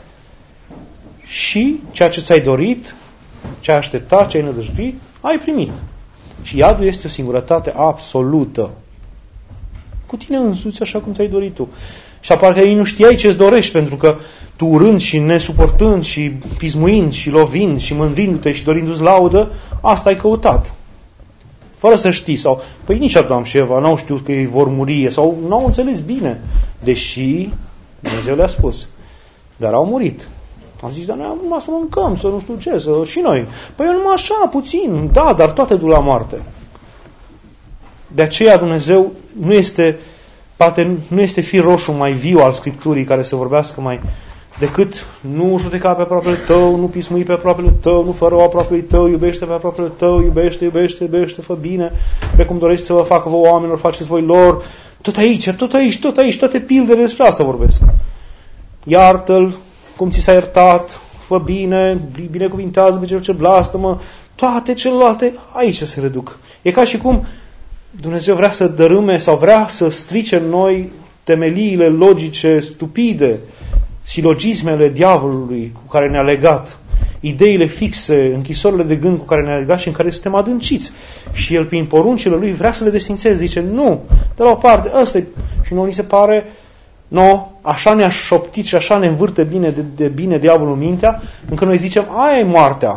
Și ceea ce ți-ai dorit, ce ai așteptat, ce ai nădăjduit, ai primit. Și iadul este o singurătate absolută. Cu tine însuți, așa cum ți-ai dorit tu. Și parcă ei nu știai ce-ți dorești, pentru că tu urând și nesuportând și pismuind și lovind și mândrindu-te și dorindu-ți laudă, asta ai căutat. Fără să știi. Sau, păi nici Adam și Eva n-au știut că ei vor muri sau n-au înțeles bine. Deși Dumnezeu le-a spus. Dar au murit. Am zis, dar noi am numai să mâncăm, să nu știu ce, să și noi. Păi numai așa, puțin, da, dar toate duc la moarte. De aceea Dumnezeu poate nu este fir roșu mai viu al Scripturii care să vorbească mai decât nu judeca pe aproapele tău, nu pismui pe aproapele tău, nu fă rău aproapele tău, iubește pe aproapele tău, iubește, fă bine, precum dorești să vă facă vouă oamenilor, faceți voi lor. Tot aici, toate pildele despre asta vorbesc. Iartă-l, cum ți s-a iertat, fă bine, binecuvintează pe cel ce blastămă, toate celelalte aici se reduc. E ca și cum Dumnezeu vrea să dărâme sau vrea să strice în noi temeliile logice stupide, silogismele diavolului cu care ne-a legat, ideile fixe, închisorile de gând cu care ne-a legat și în care suntem adânciți. Și El, prin poruncile Lui, vrea să le desfințeze. Zice, nu, de la o parte, ăsta e. Și nouă ni se pare, așa ne-a șoptit și așa ne învârte de bine diavolul mintea, încât noi zicem, aia e moartea.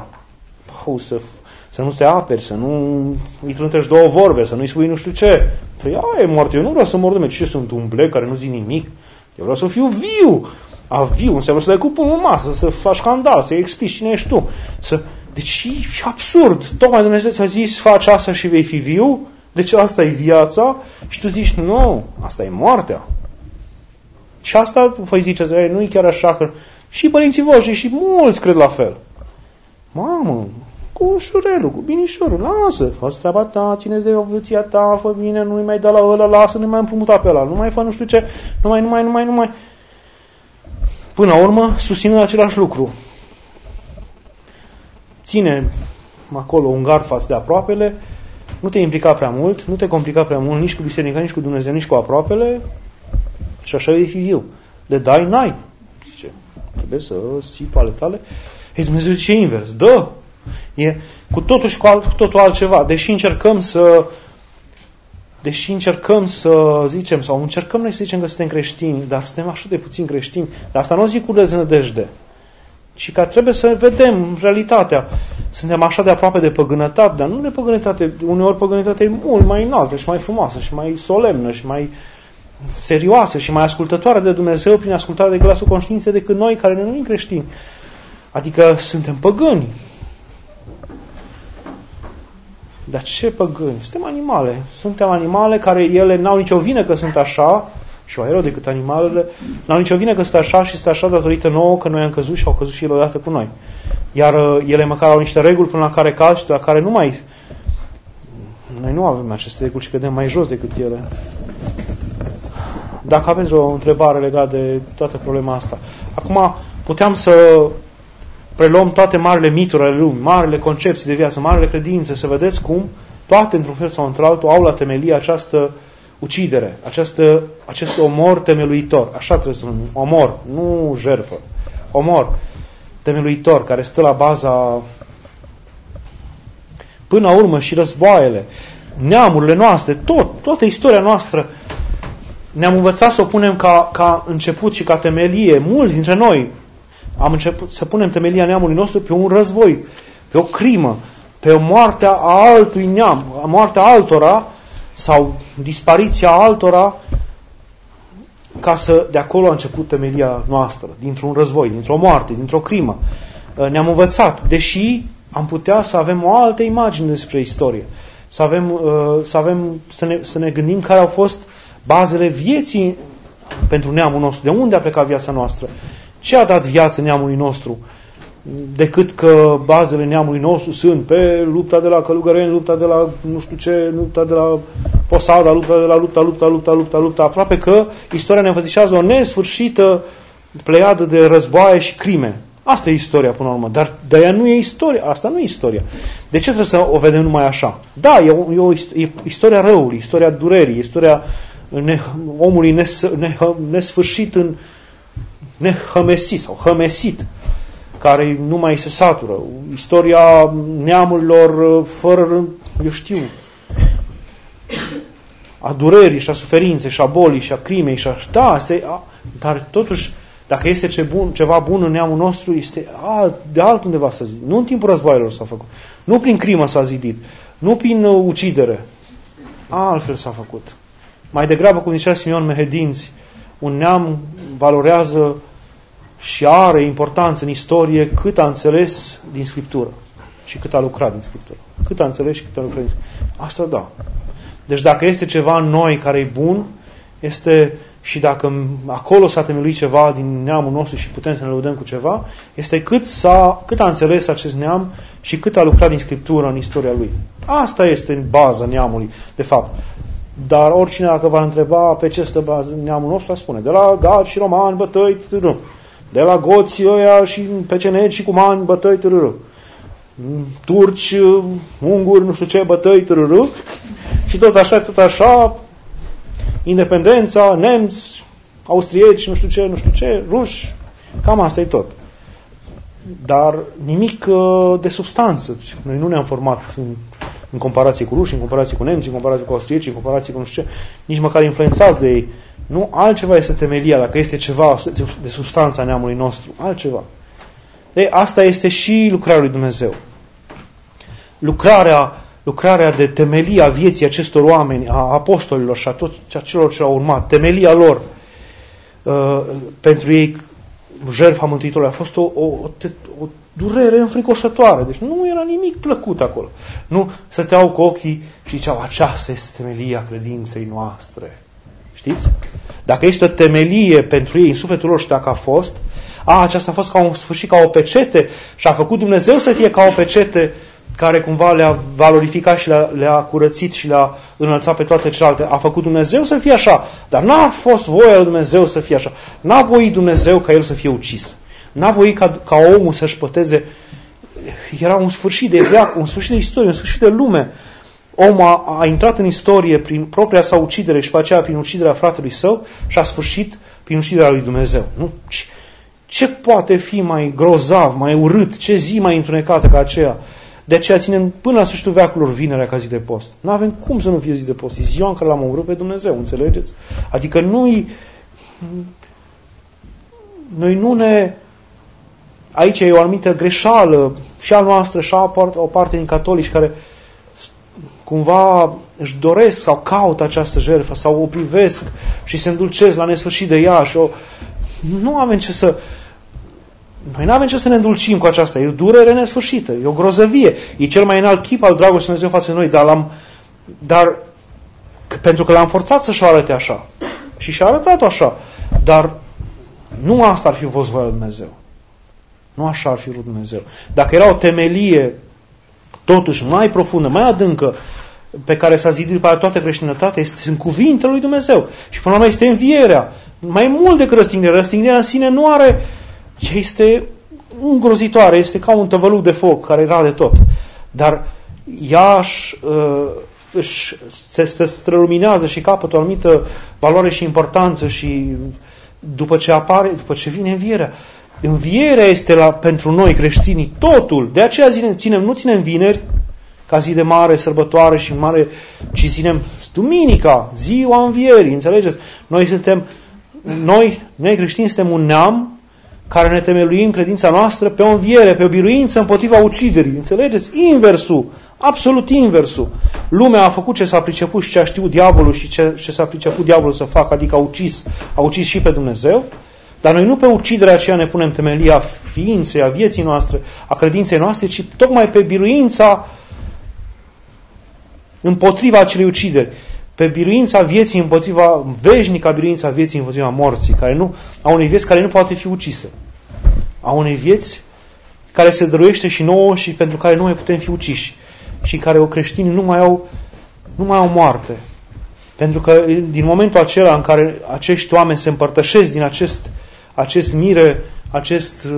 Să nu te aperi, să nu îi trântești două vorbe, să nu-i spui nu știu ce. Păi aia e moartea, eu nu vreau să mor de mine. Ce sunt un blec care nu zic nimic? Eu vreau să fiu viu. A viu înseamnă să dai cu pumnul în masă, să faci scandal, să-i explici cine ești tu. Deci e absurd. Tocmai Dumnezeu ți-a zis, faci asta și vei fi viu, deci asta e viața și tu zici, nu, asta e moartea. Și asta, voi ziceți, nu e chiar așa, că și părinții voștri și mulți cred la fel. Mamă, cu ușurelul, cu binișorul, lasă, fă-ți treaba ta, ține de viața ta, fă bine, nu-i mai da la ăla, lasă, nu-i mai împrumuta pe ăla, nu mai fă nu știu ce, nu mai. Până la urmă, susținând același lucru. Ține acolo un gard față de aproapele, nu te implica prea mult, nu te complica prea mult, nici cu biserica, nici cu Dumnezeu, nici cu aproapele, și așa vei fi viu. De dai, n-ai. Zice, trebuie să ții pe ale tale. Ei, Dumnezeu zice invers. Dă! E cu totul și cu totul altceva. Deși încercăm să zicem, sau încercăm noi să zicem că suntem creștini, dar suntem așa de puțin creștini, dar asta nu o zic cu deznădejde, ci că trebuie să vedem realitatea. Suntem așa de aproape de păgânătate, dar nu de păgânătate, uneori păgânătatea e mult mai înaltă și mai frumoasă și mai solemnă și mai serioasă și mai ascultătoare de Dumnezeu prin ascultarea de glasul conștiinței decât noi care ne numim creștini. Adică suntem păgâni. Dar ce păgâni? Suntem animale. Suntem animale care ele n-au nicio vină că sunt așa, și mai rău decât animalele, n-au nicio vină că sunt așa și sunt așa datorită nouă că noi am căzut și au căzut și ele odată cu noi. Iar ele măcar au niște reguli până la care caz și la care nu mai... Noi nu avem aceste reguli și cădem mai jos decât ele. Dacă aveți o întrebare legată de toată problema asta. Acum puteam să preluăm toate marile mituri ale lumii, marile concepții de viață, marile credințe, să vedeți cum toate, într-un fel sau într-altul, au la temelie această ucidere, acest omor temeluitor. Așa trebuie să numim. Omor, nu jertfă. Omor temeluitor, care stă la baza, până la urmă, și războaiele, neamurile noastre, toată istoria noastră, ne-am învățat să o punem ca început și ca temelie. Mulți dintre noi am început să punem temelia neamului nostru pe un război, pe o crimă, pe o moartea a altui neam, moartea altora sau dispariția altora, ca să de acolo a început temelia noastră, dintr-un război, dintr-o moarte, dintr-o crimă. Ne-am învățat, deși am putea să avem o altă imagine despre istorie, să ne gândim care au fost bazele vieții pentru neamul nostru, de unde a plecat viața noastră, ce a dat viață neamului nostru, decât că bazele neamului nostru sunt pe lupta de la Călugăreni, lupta de la nu știu ce, lupta de la Posada, lupta de la lupta, aproape că istoria ne învățișează o nesfârșită pleiadă de războaie și crime. Asta e istoria până la urmă, dar ea nu e istoria, asta nu e istoria. De ce trebuie să o vedem numai așa? Da, e istoria răului, istoria durerii, istoria omului nesfârșit nehămesit sau hămesit, care nu mai se satură. Istoria neamurilor fără, a durerii și a suferinței și a bolii și a crimei și a... Da, Dar totuși, dacă este ceva bun în neamul nostru, este de altundeva să zic. Nu în timpul războaielor s-a făcut. Nu prin crimă s-a zidit. Nu prin ucidere. Altfel s-a făcut. Mai degrabă, cum zicea Simeon Mehedinți, un neam valorează și are importanță în istorie cât a înțeles din Scriptură și cât a lucrat din Scriptură. Cât a înțeles și cât a lucrat din Scriptură. Asta da. Deci dacă este ceva în noi care e bun, este, și dacă acolo s-a temeluit ceva din neamul nostru și putem să ne lăudăm cu ceva, este cât a înțeles acest neam și cât a lucrat din Scriptură în istoria lui. Asta este în baza neamului, de fapt. Dar oricine, dacă va întreba pe ce stă bază neamul nostru, spune de la Gali și Romani, bătăi, de la goți ăia și pecenegi și cumani, bătăi, turci, unguri, nu știu ce, bătăi, și tot așa, independența, nemți, austrieci, nu știu ce, ruși, cam asta e tot. Dar nimic de substanță. Noi nu ne-am format în comparație cu ruși, în comparație cu nemți, în comparație cu austrieci, în comparație cu nu știu ce, nici măcar influențați de ei. Nu, altceva este temelia, dacă este ceva de substanța neamului nostru, altceva. Asta este și lucrarea lui Dumnezeu. Lucrarea de temelia a vieții acestor oameni, a apostolilor și a celor ce au urmat, temelia lor pentru ei, jertfa Mântuitorului, a fost o durere înfricoșătoare. Deci nu era nimic plăcut acolo. Nu stăteau cu ochii și ziceau, aceasta este temelia credinței noastre. Știți? Dacă este o temelie pentru ei în sufletul lor și dacă a fost, aceasta a fost ca un sfârșit, ca o pecete și a făcut Dumnezeu să fie ca o pecete care cumva le-a valorificat și le-a curățit și le-a înălțat pe toate celelalte. A făcut Dumnezeu să fie așa, dar n-a fost voia lui Dumnezeu să fie așa. N-a voit Dumnezeu ca el să fie ucis. N-a voit ca omul să-și păteze. Era un sfârșit de veac, un sfârșit de istorie, un sfârșit de lume. Omul a intrat în istorie prin propria sa ucidere și pe aceea prin uciderea fratelui său și a sfârșit prin uciderea lui Dumnezeu. Nu? Ce poate fi mai grozav, mai urât, ce zi mai întunecată ca aceea? De aceea ținem până la sfârșitul veacurilor vinerea ca zi de post. Nu avem cum să nu fie zi de post. E ziua în care l-am omorât pe Dumnezeu, înțelegeți? Adică noi nu ne... Aici e o anumită greșeală și a noastră și a o parte din catolici care cumva își doresc sau caută această jertfă sau o privesc și se îndulcesc la nesfârșit de ea și nu avem ce să... Noi nu avem ce să ne îndulcim cu aceasta. E o durere nesfârșită, e o grozăvie. E cel mai înalt chip al dragostei Dumnezeu față de noi, dar pentru că l-am forțat să-și o arate așa. Și și-a arătat-o așa. Dar nu asta ar fi fost voia lui Dumnezeu. Nu așa ar fi vrut Dumnezeu. Dacă era o temelie totuși mai profundă, mai adâncă, pe care s-a zidit după toată creștinătatea, sunt cuvintele lui Dumnezeu. Și până la urmă este învierea. Mai mult decât răstignirea. Răstignirea în sine nu are... Este îngrozitoare, este ca un tăvăluc de foc care era de tot. Dar ea se străluminează și capătă o anumită valoare și importanță și după ce vine învierea. Învierea este pentru noi creștinii totul. De aceea nu ținem vineri ca zi de mare sărbătoare și mare, ci ținem duminica, ziua învierii, înțelegeți? Noi creștini suntem un neam care ne temeluim credința noastră pe o înviere, pe o biruință împotriva uciderii. Înțelegeți? Inversul. Absolut inversul. Lumea a făcut ce s-a priceput și ce a știut diavolul și ce s-a priceput diavolul să facă, adică a ucis și pe Dumnezeu, dar noi nu pe uciderea aceea ne punem temelia ființei, a vieții noastre, a credinței noastre, ci tocmai pe biruința împotriva acelei ucideri. Pe biruința vieții împotriva, veșnica biruința vieții împotriva morții, a unei vieți care nu poate fi ucisă. A unei vieți care se dăruiește și nouă și pentru care nu mai putem fi uciși. Și în care creștinii nu mai au moarte. Pentru că din momentul acela în care acești oameni se împărtășesc din acest mire, acest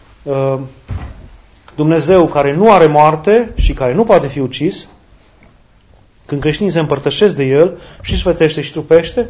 Dumnezeu care nu are moarte și care nu poate fi ucis, când creștinii se împărtășesc de El și sfătește și trupește,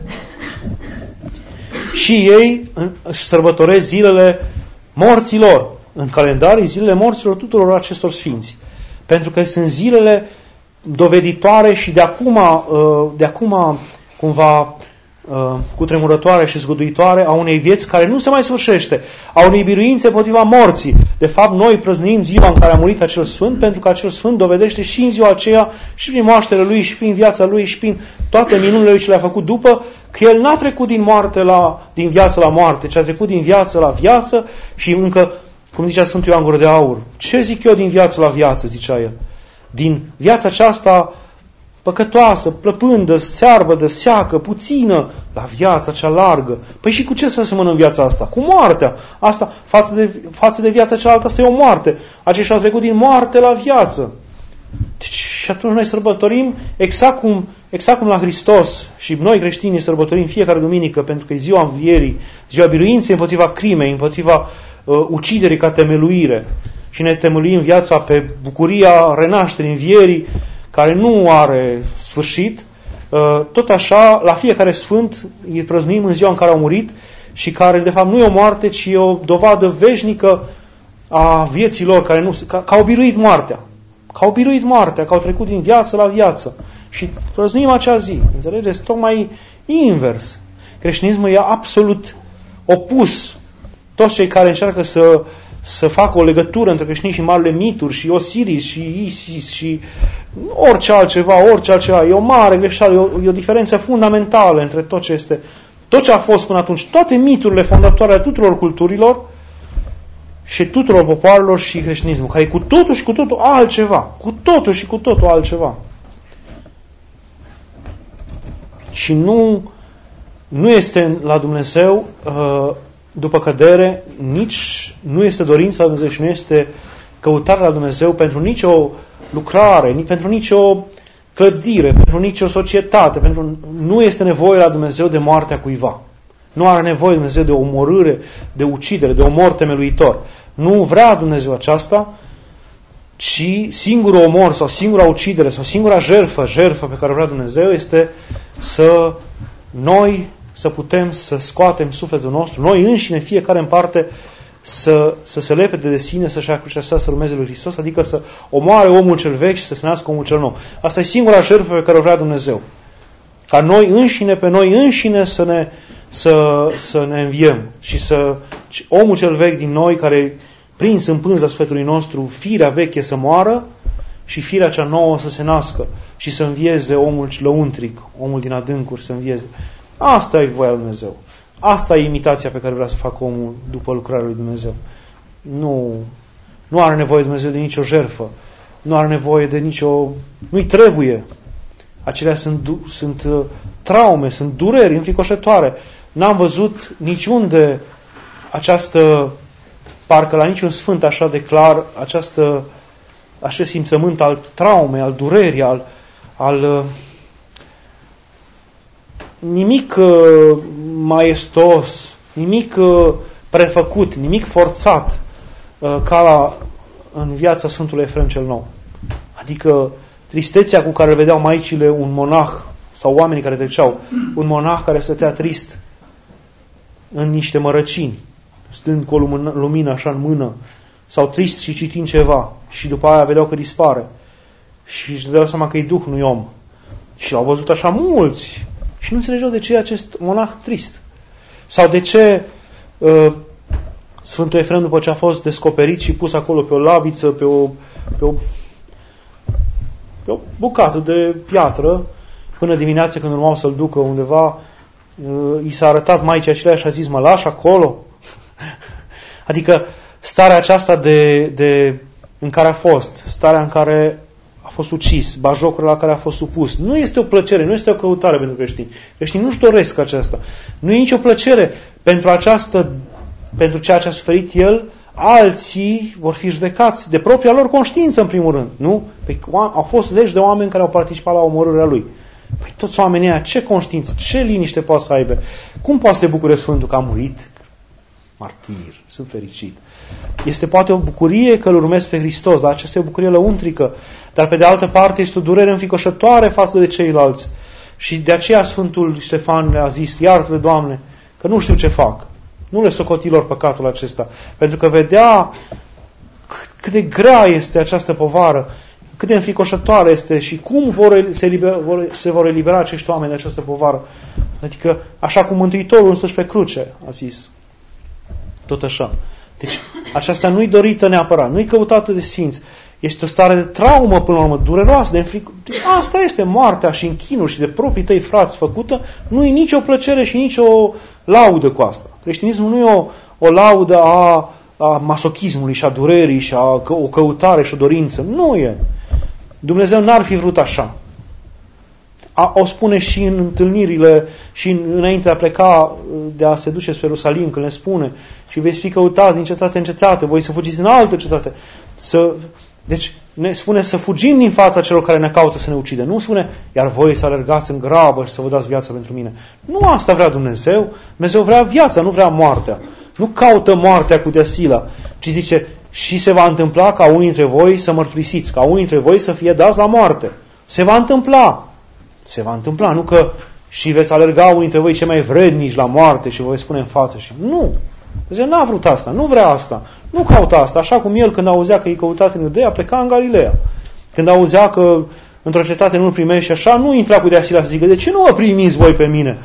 și ei sărbătoresc zilele morților. În calendarii zilele morților tuturor acestor sfinți. Pentru că sunt zilele doveditoare și de acum cumva cutremurătoare și zguduitoare a unei vieți care nu se mai sfârșește, a unei biruințe împotriva morții. De fapt, noi prăznuim ziua în care a murit acel Sfânt, pentru că acel Sfânt dovedește și în ziua aceea, și prin moaștele Lui, și prin viața Lui, și prin toate minunile Lui ce le-a făcut după, că El n-a trecut din viață la moarte, ci a trecut din viață la viață și încă, cum zicea Sfântul Ioan Gură de Aur, ce zic eu din viață la viață, zicea el. Din viața aceasta păcătoasă, plăpândă, searbădă, seacă, puțină, la viața cea largă. Păi și cu ce se asemănă în viața asta? Cu moartea. Asta, față de viața cealaltă, asta e o moarte. Aceștia au trecut din moarte la viață. Deci, și atunci noi sărbătorim exact cum la Hristos, și noi creștinii sărbătorim fiecare duminică, pentru că e ziua învierii, ziua biruinței împotriva crimei, împotriva uciderii ca temeluire. Și ne temeluim viața pe bucuria renașterii, învierii, care nu are sfârșit. Tot așa, la fiecare sfânt îi prăznuim în ziua în care au murit și care, de fapt, nu e o moarte, ci e o dovadă veșnică a vieții lor, care că au biruit moartea. Că au biruit moartea, că au trecut din viață la viață. Și prăznuim acea zi. Înțelegeți? Tocmai invers. Creștinismul e absolut opus. Toți cei care încearcă să facă o legătură între creștini și marile mituri și Osiris și Isis și orice altceva, e o mare greșeală, e o diferență fundamentală între tot ce a fost până atunci, toate miturile fondatoare ale tuturor culturilor și tuturor popoarelor și creștinismul, care e cu totul și cu totul altceva. Cu totul și cu totul altceva. Și nu este la Dumnezeu după cădere, nici nu este dorința la Dumnezeu și nu este căutarea la Dumnezeu pentru nicio lucrare, pentru nicio clădire, pentru nicio societate, nu este nevoie la Dumnezeu de moartea cuiva. Nu are nevoie Dumnezeu de omorâre, de ucidere, de omor temeluitor. Nu vrea Dumnezeu aceasta, ci singurul omor sau singura ucidere sau singura jertfă pe care vrea Dumnezeu este să putem să scoatem sufletul nostru, noi înșine, fiecare în parte, să se lepede de sine, să-și ia crucea sa, să urmeze lui Hristos, adică să omoare omul cel vechi și să se nască omul cel nou. Asta e singura jertfă pe care o vrea Dumnezeu. Ca noi înșine să ne înviem și omul cel vechi din noi, care prins în pânza sufletului nostru, firea veche să moară și firea cea nouă să se nască și să învieze omul lăuntric, omul din adâncuri să învieze. Asta e voia lui Dumnezeu. Asta e imitația pe care vrea să facă omul după lucrarea lui Dumnezeu. Nu are nevoie Dumnezeu de nicio jertfă. Nu are nevoie de nu-i trebuie. Acelea sunt traume, sunt dureri înfricoșătoare. N-am văzut niciunde parcă la niciun sfânt așa de clar, acest simțământ al traumei, al durerii, al nimic maestos, nimic prefăcut, nimic forțat ca în viața Sfântului Efrem cel Nou. Adică tristețea cu care vedeau maicile un monah sau oamenii care treceau, un monah care stătea trist în niște mărăcini, stând cu o lumină așa în mână, sau trist și citind ceva, și după aia vedeau că dispare și își dădeau seama că e duh, nu-i om. Și l-au văzut așa mulți și nu înțelegeau de ce e acest monah trist. Sau de ce Sfântul Efrem, după ce a fost descoperit și pus acolo pe o laviță, pe o bucată de piatră, până dimineața când urmau să-l ducă undeva, i s-a arătat maicii acelea și a zis: mă lași acolo? Adică starea aceasta în care a fost, starea în care a fost ucis, bajocurile la care a fost supus, nu este o plăcere, nu este o căutare pentru creștini. Creștinii nu-și doresc aceasta. Nu e nicio plăcere pentru ceea ce a suferit el. Alții vor fi judecați de propria lor conștiință, în primul rând. Nu? Au fost zeci de oameni care au participat la omorârea lui. Păi toți oamenii ăia, ce conștiință, ce liniște poate să aibă? Cum poate să se bucure Sfântul că a murit? Martir, sunt fericit. Este poate o bucurie că îl urmez pe Hristos, dar aceasta e o bucurie lăuntrică. Dar pe de altă parte este o durere înfricoșătoare față de ceilalți. Și de aceea Sfântul Ștefan a zis: iartă-le, Doamne, că nu știu ce fac. Nu le socoti lor păcatul acesta. Pentru că vedea cât de grea este această povară. cât de înfricoșătoare este și cum se vor elibera acești oameni de această povară. Adică, așa cum Mântuitorul însuși pe cruce a zis. Tot așa. Deci, aceasta nu-i dorită neapărat, nu-i căutată de sfinți. Este o stare de traumă, până la urmă, dureroasă, de înfrică. Asta este moartea și închinul și de proprii tăi frați făcută. Nu e nicio plăcere și nicio laudă cu asta. Creștinismul nu e o laudă a masochismului și a durerii și o căutare și o dorință. Nu e. Dumnezeu n-ar fi vrut așa. O spune și în întâlnirile și înainte de a pleca, de a se duce spre Ierusalim, când le spune și veți fi căutați din cetate în cetate, voi să fugiți în altă cetate. Deci ne spune să fugim din fața celor care ne caută să ne ucide. Nu spune, iar voi să alergați în grabă și să vă dați viața pentru mine. Nu asta vrea Dumnezeu. Dumnezeu vrea viața, nu vrea moartea. Nu caută moartea cu deasila, ci zice, și se va întâmpla ca unii dintre voi să mărturisiți, ca unii dintre voi să fie dați la moarte. Se va întâmpla. Se va întâmpla, nu că și veți alerga unii dintre voi cei mai vrednici la moarte și vă veți spune în față și nu. Dumnezeu n-a vrut asta, nu vrea asta, nu caută asta, așa cum el când auzea că e căutat în Iudeea, pleca în Galileea. Când auzea că într-o cetate nu-l primește și așa, nu intra cu deasila să zică, de ce nu mă primiți voi pe mine?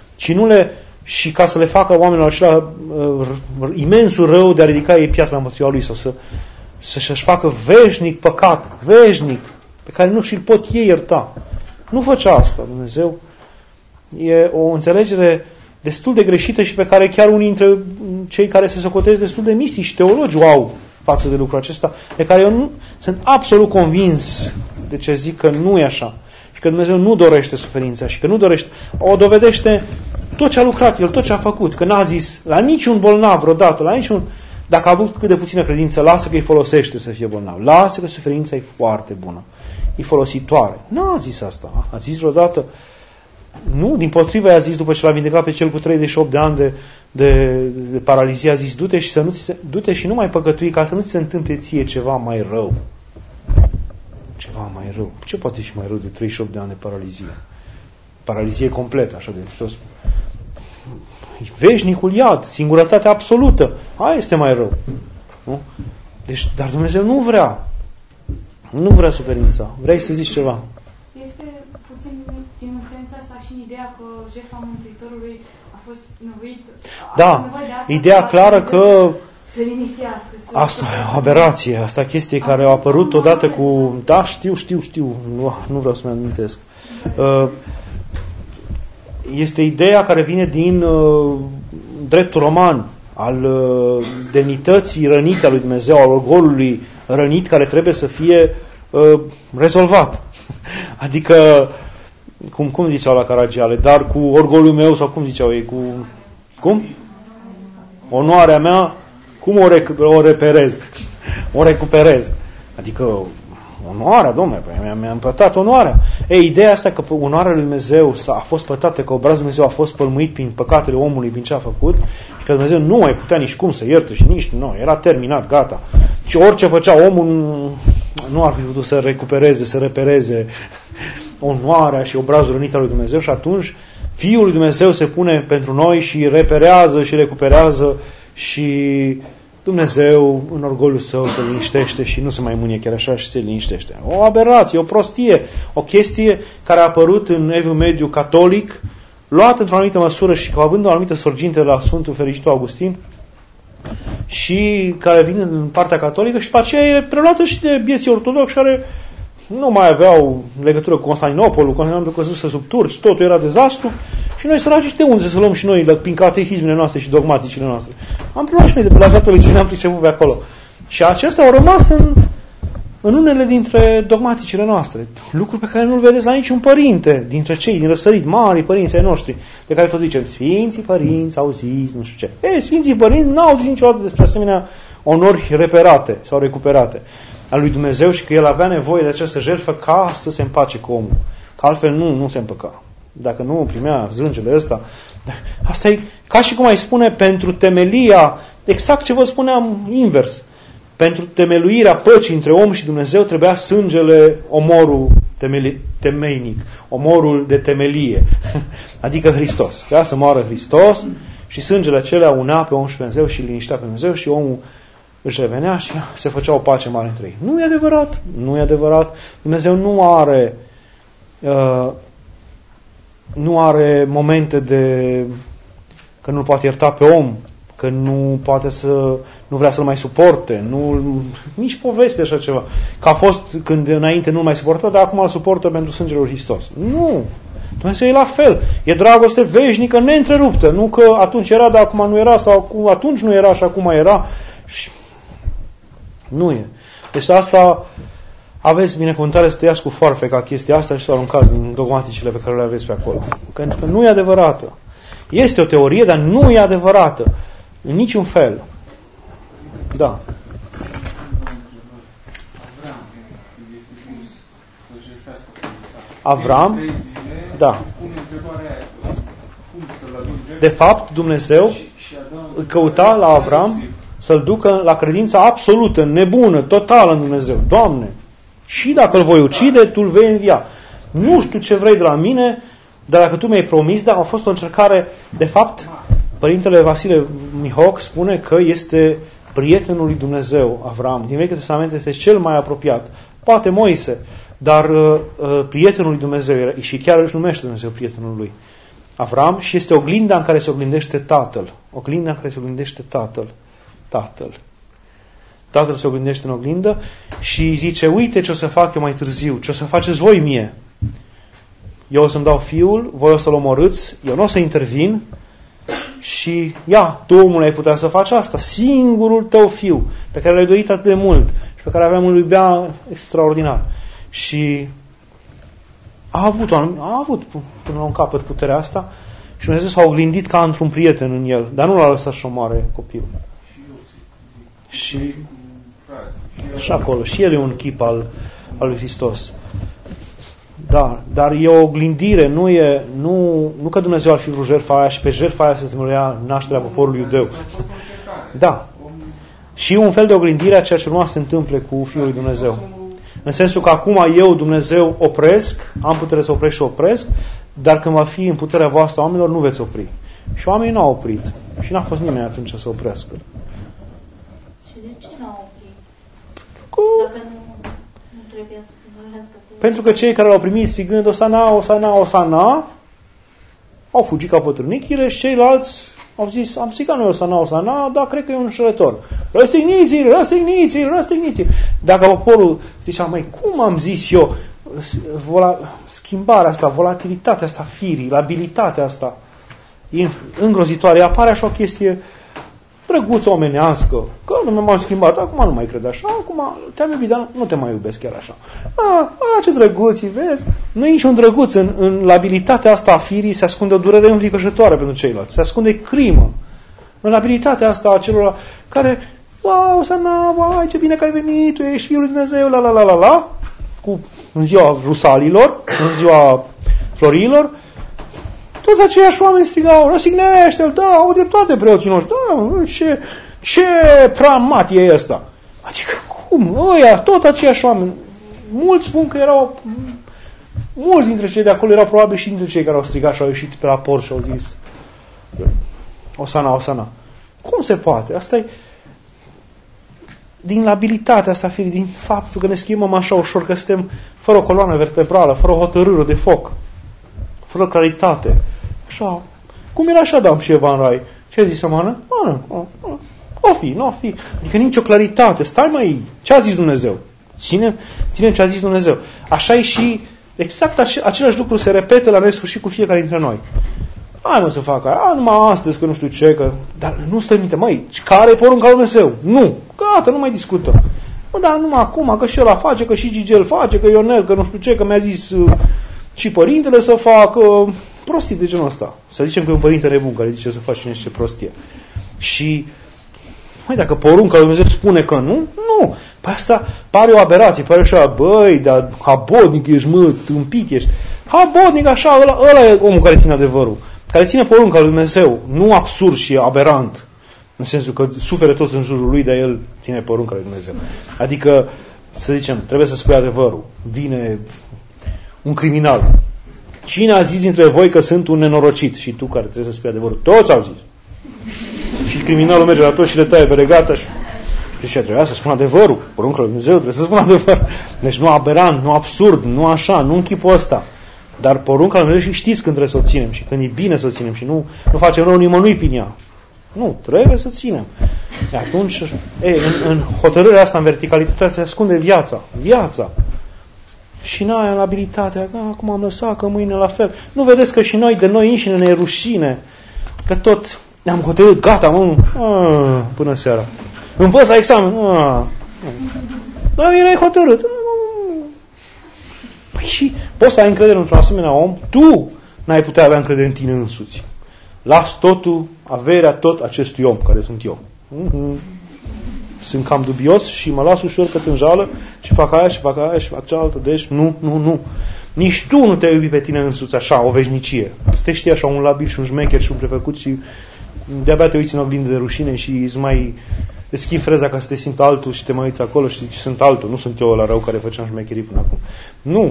Și ca să le facă oamenilor acela imensul rău de a ridica ei piatra împotriva lui sau să-și facă veșnic păcat, veșnic, pe care nu și-l pot ei ierta. Nu făcea asta Dumnezeu. E o înțelegere destul de greșită și pe care chiar unii dintre cei care se socotesc destul de mistici și teologi o au față de lucrul acesta, de care eu nu, sunt absolut convins de ce zic că nu e așa. Și că Dumnezeu nu dorește suferința și că nu dorește, o dovedește tot ce a lucrat El, tot ce a făcut, că n-a zis la niciun bolnav vreodată, dacă a avut cât de puțină credință, lasă că îi folosește să fie bolnav, lasă că suferința e foarte bună, e folositoare. N-a zis asta, a zis vreodată. Nu, dimpotrivă i-a zis după ce l-a vindecat pe cel cu 38 de ani de paralizie, a zis du-te și nu mai păcătui ca să nu ți se întâmple ție ceva mai rău. Ceva mai rău. Ce poate fi mai rău de 38 de ani de paralizie? Paralizie completă, așa de sus. Veșnicul iad, singurătatea absolută. Aia este mai rău. Nu? Deci, dar Dumnezeu nu vrea. Nu vrea suferința. Vrei să zici ceva? Este puțin din influența asta și în ideea că jertfa Mântuitorului a fost năvuit. Da, ideea clară că se liniștească. Asta e o aberație. Asta chestie care a apărut odată cu... Da, știu. Nu vreau să-mi amintesc. Este ideea care vine din dreptul roman al demnității rănite a lui Dumnezeu, al orgolului rănit care trebuie să fie rezolvat. Adică, cum ziceau la Caragiale, dar cu orgolul meu, sau cum ziceau ei, cum? Onoarea mea, cum o reperez? O recuperez. Adică, onoarea, domnule, mi-am pătat onoarea. Ideea asta că onoarea lui Dumnezeu a fost pătată, că obrazul Dumnezeu a fost pălmuit prin păcatele omului, prin ce a făcut, și că Dumnezeu nu mai putea nici cum să ierte și nici nu, era terminat, gata. Și orice făcea omul nu ar fi putut să recupereze, să repereze onoarea și obrazul rănit al lui Dumnezeu și atunci Fiul lui Dumnezeu se pune pentru noi și reperează și recuperează și Dumnezeu în orgoliul său se liniștește și nu se mai mânie chiar așa și se liniștește. O aberație, o prostie, o chestie care a apărut în Evul Mediu catolic, luată într-o anumită măsură și având o anumită sorginte la Sfântul Fericitul Augustin și care vine în partea catolică și după aceea e preluată și de bieții ortodoxi care nu mai aveau legătură cu Constantinopolul, Constantinopolul căzuse sub turci, totul era dezastru și noi săraci de unde să luăm și noi prin catehismele noastre și dogmaticile noastre. Am preluat și noi de pe la catolici, ne-am priceput pe acolo. Și acestea au rămas în unele dintre dogmaticile noastre. Lucruri pe care nu-l vedeți la niciun părinte dintre cei din răsărit, mari părinții ai noștri, de care tot zicem, Sfinții Părinți au zis, nu știu ce. Sfinții Părinți n-au zis niciodată despre asemenea onori reperate sau recuperate al lui Dumnezeu și că El avea nevoie de această jertfă ca să se împace cu omul. Că altfel nu se împăca. Dacă nu primea zângele ăsta. Asta e ca și cum ai spune pentru temelia, exact ce vă spuneam invers. Pentru temeluirea păcii între om și Dumnezeu trebuia sângele, omorul temeinic, omorul de temelie. Adică Hristos. Trebuia să moară Hristos și sângele acelea una pe om și pe Dumnezeu și liniștea pe Dumnezeu și omul își revenea și se făcea o pace mare între ei. Nu e adevărat, nu e adevărat. Dumnezeu nu are momente de că nu poate ierta pe om, că nu vrea să-l mai suporte, nici poveste așa ceva. Că a fost când înainte nu-l mai suporta, dar acum îl suportă pentru sângele lui Hristos. Nu! Dumnezeu e la fel. E dragoste veșnică, neîntreruptă. Nu că atunci era, dar acum nu era, sau atunci nu era și acum era. Și nu e. Deci asta aveți binecuvântare să tăiați cu foarfe ca chestia asta și să o aruncați din dogmaticile pe care le aveți pe acolo. Pentru că nu e adevărată. Este o teorie, dar nu e adevărată. În niciun fel. Da. Avram? Da. De fapt, Dumnezeu îl căuta la Avram să-l ducă la credința absolută, nebună, totală în Dumnezeu. Doamne, și dacă îl voi ucide, Tu îl vei învia. Nu știu ce vrei de la mine, dar dacă Tu mi-ai promis, dar a fost o încercare. De fapt, Părintele Vasile Mihoc spune că este prietenul lui Dumnezeu, Avram. Din Vechiul Testament este cel mai apropiat. Poate Moise, dar prietenul lui Dumnezeu, și chiar își numește Dumnezeu prietenul lui Avram, și este oglinda în care se oglindește Tatăl. Oglinda în care se oglindește Tatăl. Tatăl se oglindește în oglindă și zice, uite ce o să fac eu mai târziu, ce o să faceți voi mie. Eu o să-mi dau fiul, voi o să-l omorâți, eu nu o să intervin și tu, omul, ai putea să faci asta. Singurul tău fiu, pe care l-ai dorit atât de mult și pe care aveam un iubea extraordinar. Și a avut până la un capăt puterea asta și Dumnezeu s-a oglindit ca într-un prieten în el, dar nu l-a lăsat să omoare copilul. Și acolo, și el e un chip al lui Hristos. Da, dar e o oglindire, nu că Dumnezeu ar fi vrut jertfa aia și pe jertfa aia să temeluia nașterea poporului iudeu. Da. Și un fel de oglindire a ceea ce urma să se întâmple cu Fiul lui Dumnezeu. În sensul că acum eu, Dumnezeu, opresc, am putere să opresc și opresc, dar când va fi în puterea voastră oamenilor, nu veți opri. Și oamenii nu au oprit. Și n-a fost nimeni atunci să oprească. Și de ce n-au oprit? Dacă nu trebuia să primească. Pentru că cei care l-au primit strigând Osana, Osana, Osana, au fugit ca pătrânichile și ceilalți au zis, am strigat noi Osana, Osana, dar cred că e un înșelător. Răstigniți-l, răstigniți-l, răstigniți-l. Dacă poporul zicea, măi, cum am zis eu, schimbarea asta, volatilitatea asta firii, labilitatea asta îngrozitoare, apare așa o chestie drăguță omenească, că nu m-am schimbat, acum nu mai cred așa, acum te-am iubit, dar nu te mai iubesc chiar așa. Ce drăguți, vezi? Nu e niciun drăguț. În labilitatea asta a firii se ascunde o durere înfricoșătoare pentru ceilalți. Se ascunde crimă. În labilitatea asta a celor care, Osana, ce bine că ai venit, tu ești Fiul lui Dumnezeu, la, în ziua rusalilor, în ziua florilor, toți aceiași oameni strigau, răsignește-l, da, au dreptate preoții noștri, da, ce pramat e ăsta? Adică cum? Ăia, tot aceiași oameni. Mulți spun că erau, mulți dintre cei de acolo erau probabil și dintre cei care au strigat și au ieșit pe la port și au zis Osana, Osana. Cum se poate? Asta e din labilitatea asta, din faptul că ne schimbăm așa ușor, că suntem fără o coloană vertebrală, fără o hotărâre de foc, fără claritate. Așa. Cum era și Adam și Eva în rai? Ce a zis Amană? O fi, nu o fi. Adică nicio claritate. Stai mai, ce a zis Dumnezeu? Ținem ce a zis Dumnezeu. Așa e și exact același lucru se repetă la nesfârșit cu fiecare dintre noi. Hai mă să fac aia, numai astăzi, că nu știu ce, că... Dar nu stă în minte, măi, care e porunca lui Dumnezeu? Nu, gata, nu mai discutăm. Dar numai acum, că și ăla face, că și Gigel face, că Ionel, că nu știu ce, că mi-a zis și părintele să facă prostii de genul ăsta. Să zicem că e un părinte nebun care zice să faci cine știe ce prostie. Și, măi, dacă porunca lui Dumnezeu spune că nu, nu. Păi asta pare o aberație, pare așa, băi, dar habodnic ești, mă, tâmpit ești. Habodnic, așa, ăla e omul care ține adevărul. Care ține porunca lui Dumnezeu, nu absurd și aberant, în sensul că suferă toți în jurul lui, dar el ține porunca lui Dumnezeu. Adică, să zicem, trebuie să spui adevărul. Vine un criminal. Cine a zis dintre voi că sunt un nenorocit? Și tu care trebuie să spui adevărul. Toți au zis. Și criminalul merge la toți și le taie pe regata și Și ce trebuia să spună adevărul? Poruncul lui Dumnezeu trebuie să spună adevărul. Deci nu aberant, nu absurd, nu așa, nu în chipul ăsta. Dar porunca lui Dumnezeu și știți când trebuie să o ținem și când e bine să o ținem și nu facem rău nimănui prin ea. Nu, trebuie să ținem. E atunci, în hotărârea asta, în verticalitate, se ascunde viața. Viața. Și n-ai în abilitatea, acum am lăsat, că mâine la fel. Nu vedeți că și noi, de noi înșine, ne e rușine. Că tot ne-am hotărât, gata, până seara. Învăț la examen. Dar erai hotărât. Păi și poți să ai încredere într-un asemenea om? Tu n-ai putea avea încredere în tine însuți. Las totul, averea tot acestui om, care sunt eu. Sunt cam dubios și mă las ușor pe tânjală și fac aia și fac aia și fac cealaltă. Deci nu. Nici tu nu te iubi pe tine însuți așa, o veșnicie. Te știi așa un labil și un șmecher și un prefăcut și de-abia te uiți în oglindă de rușine și îți schimbi freza ca să te simți altul și te mai uiți acolo și zici, sunt altul, nu sunt eu la rău care făceam șmecherii până acum. Nu.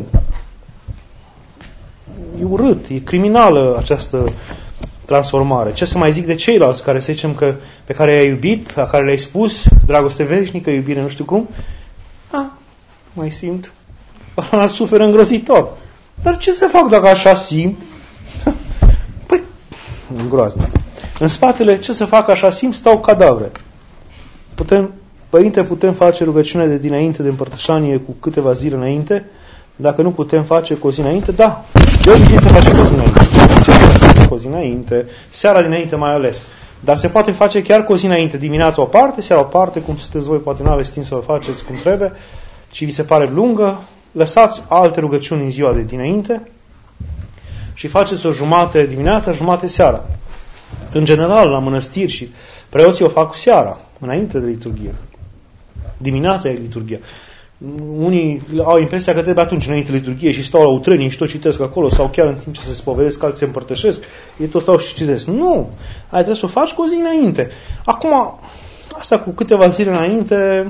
E urât, e criminală această transformare. Ce să mai zic de ceilalți care, să zicem, că pe care i-ai iubit, la care le-ai spus dragoste veșnică, iubire, nu știu cum, mai simt, ăla suferă îngrozitor. Dar ce să fac dacă așa simt? Păi, groaznic. În spatele, ce să fac așa simt, stau cadavre. Părinte, putem face rugăciune de dinainte de împărtășanie cu câteva zile înainte? Dacă nu putem face cu o zi înainte, da. De obicei se face cu o zi înainte. Cu o zi înainte, seara dinainte mai ales. Dar se poate face chiar cu o zi înainte. Dimineața o parte, seara o parte, cum sunteți voi, poate n-aveți timp să o faceți cum trebuie, și vi se pare lungă, lăsați alte rugăciuni în ziua de dinainte și faceți o jumătate dimineața, jumătate seara. În general, la mănăstiri și preoții o fac seara, înainte de liturghie. Dimineața e liturghia. Unii au impresia că trebuie atunci înainte de liturghie și stau la utrănii și tot citesc acolo, sau chiar în timp ce se spovedesc, alții se împărtășesc, ei tot stau și citesc. Nu! Trebuie să o faci cu o zi înainte. Acum, asta cu câteva zile înainte,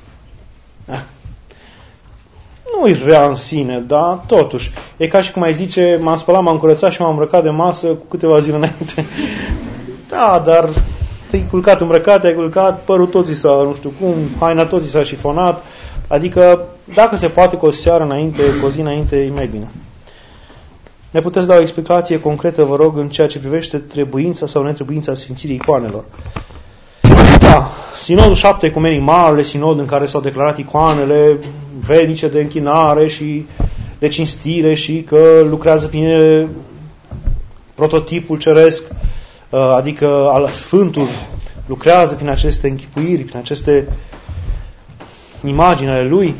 nu-i rea în sine, dar totuși. E ca și cum ai zice, m-am spălat, m-am curățat și m-am îmbrăcat de masă cu câteva zile înainte. Da, dar te-ai culcat îmbrăcat, te-ai culcat, părul tot zi s-a, nu știu cum, haina tot zi s-a șifonat. Adică, dacă se poate cu o seară înainte, cu o zi înainte, e mai bine. Ne puteți da o explicație concretă, vă rog, în ceea ce privește trebuința sau netrebuința sfințirii icoanelor? Da, Sinodul 7 Ecumenic, marele sinod în care s-au declarat icoanele vrednice de închinare și de cinstire și că lucrează prin ele prototipul ceresc, adică al Sfântul lucrează prin aceste închipuiri, prin aceste imagini ale lui.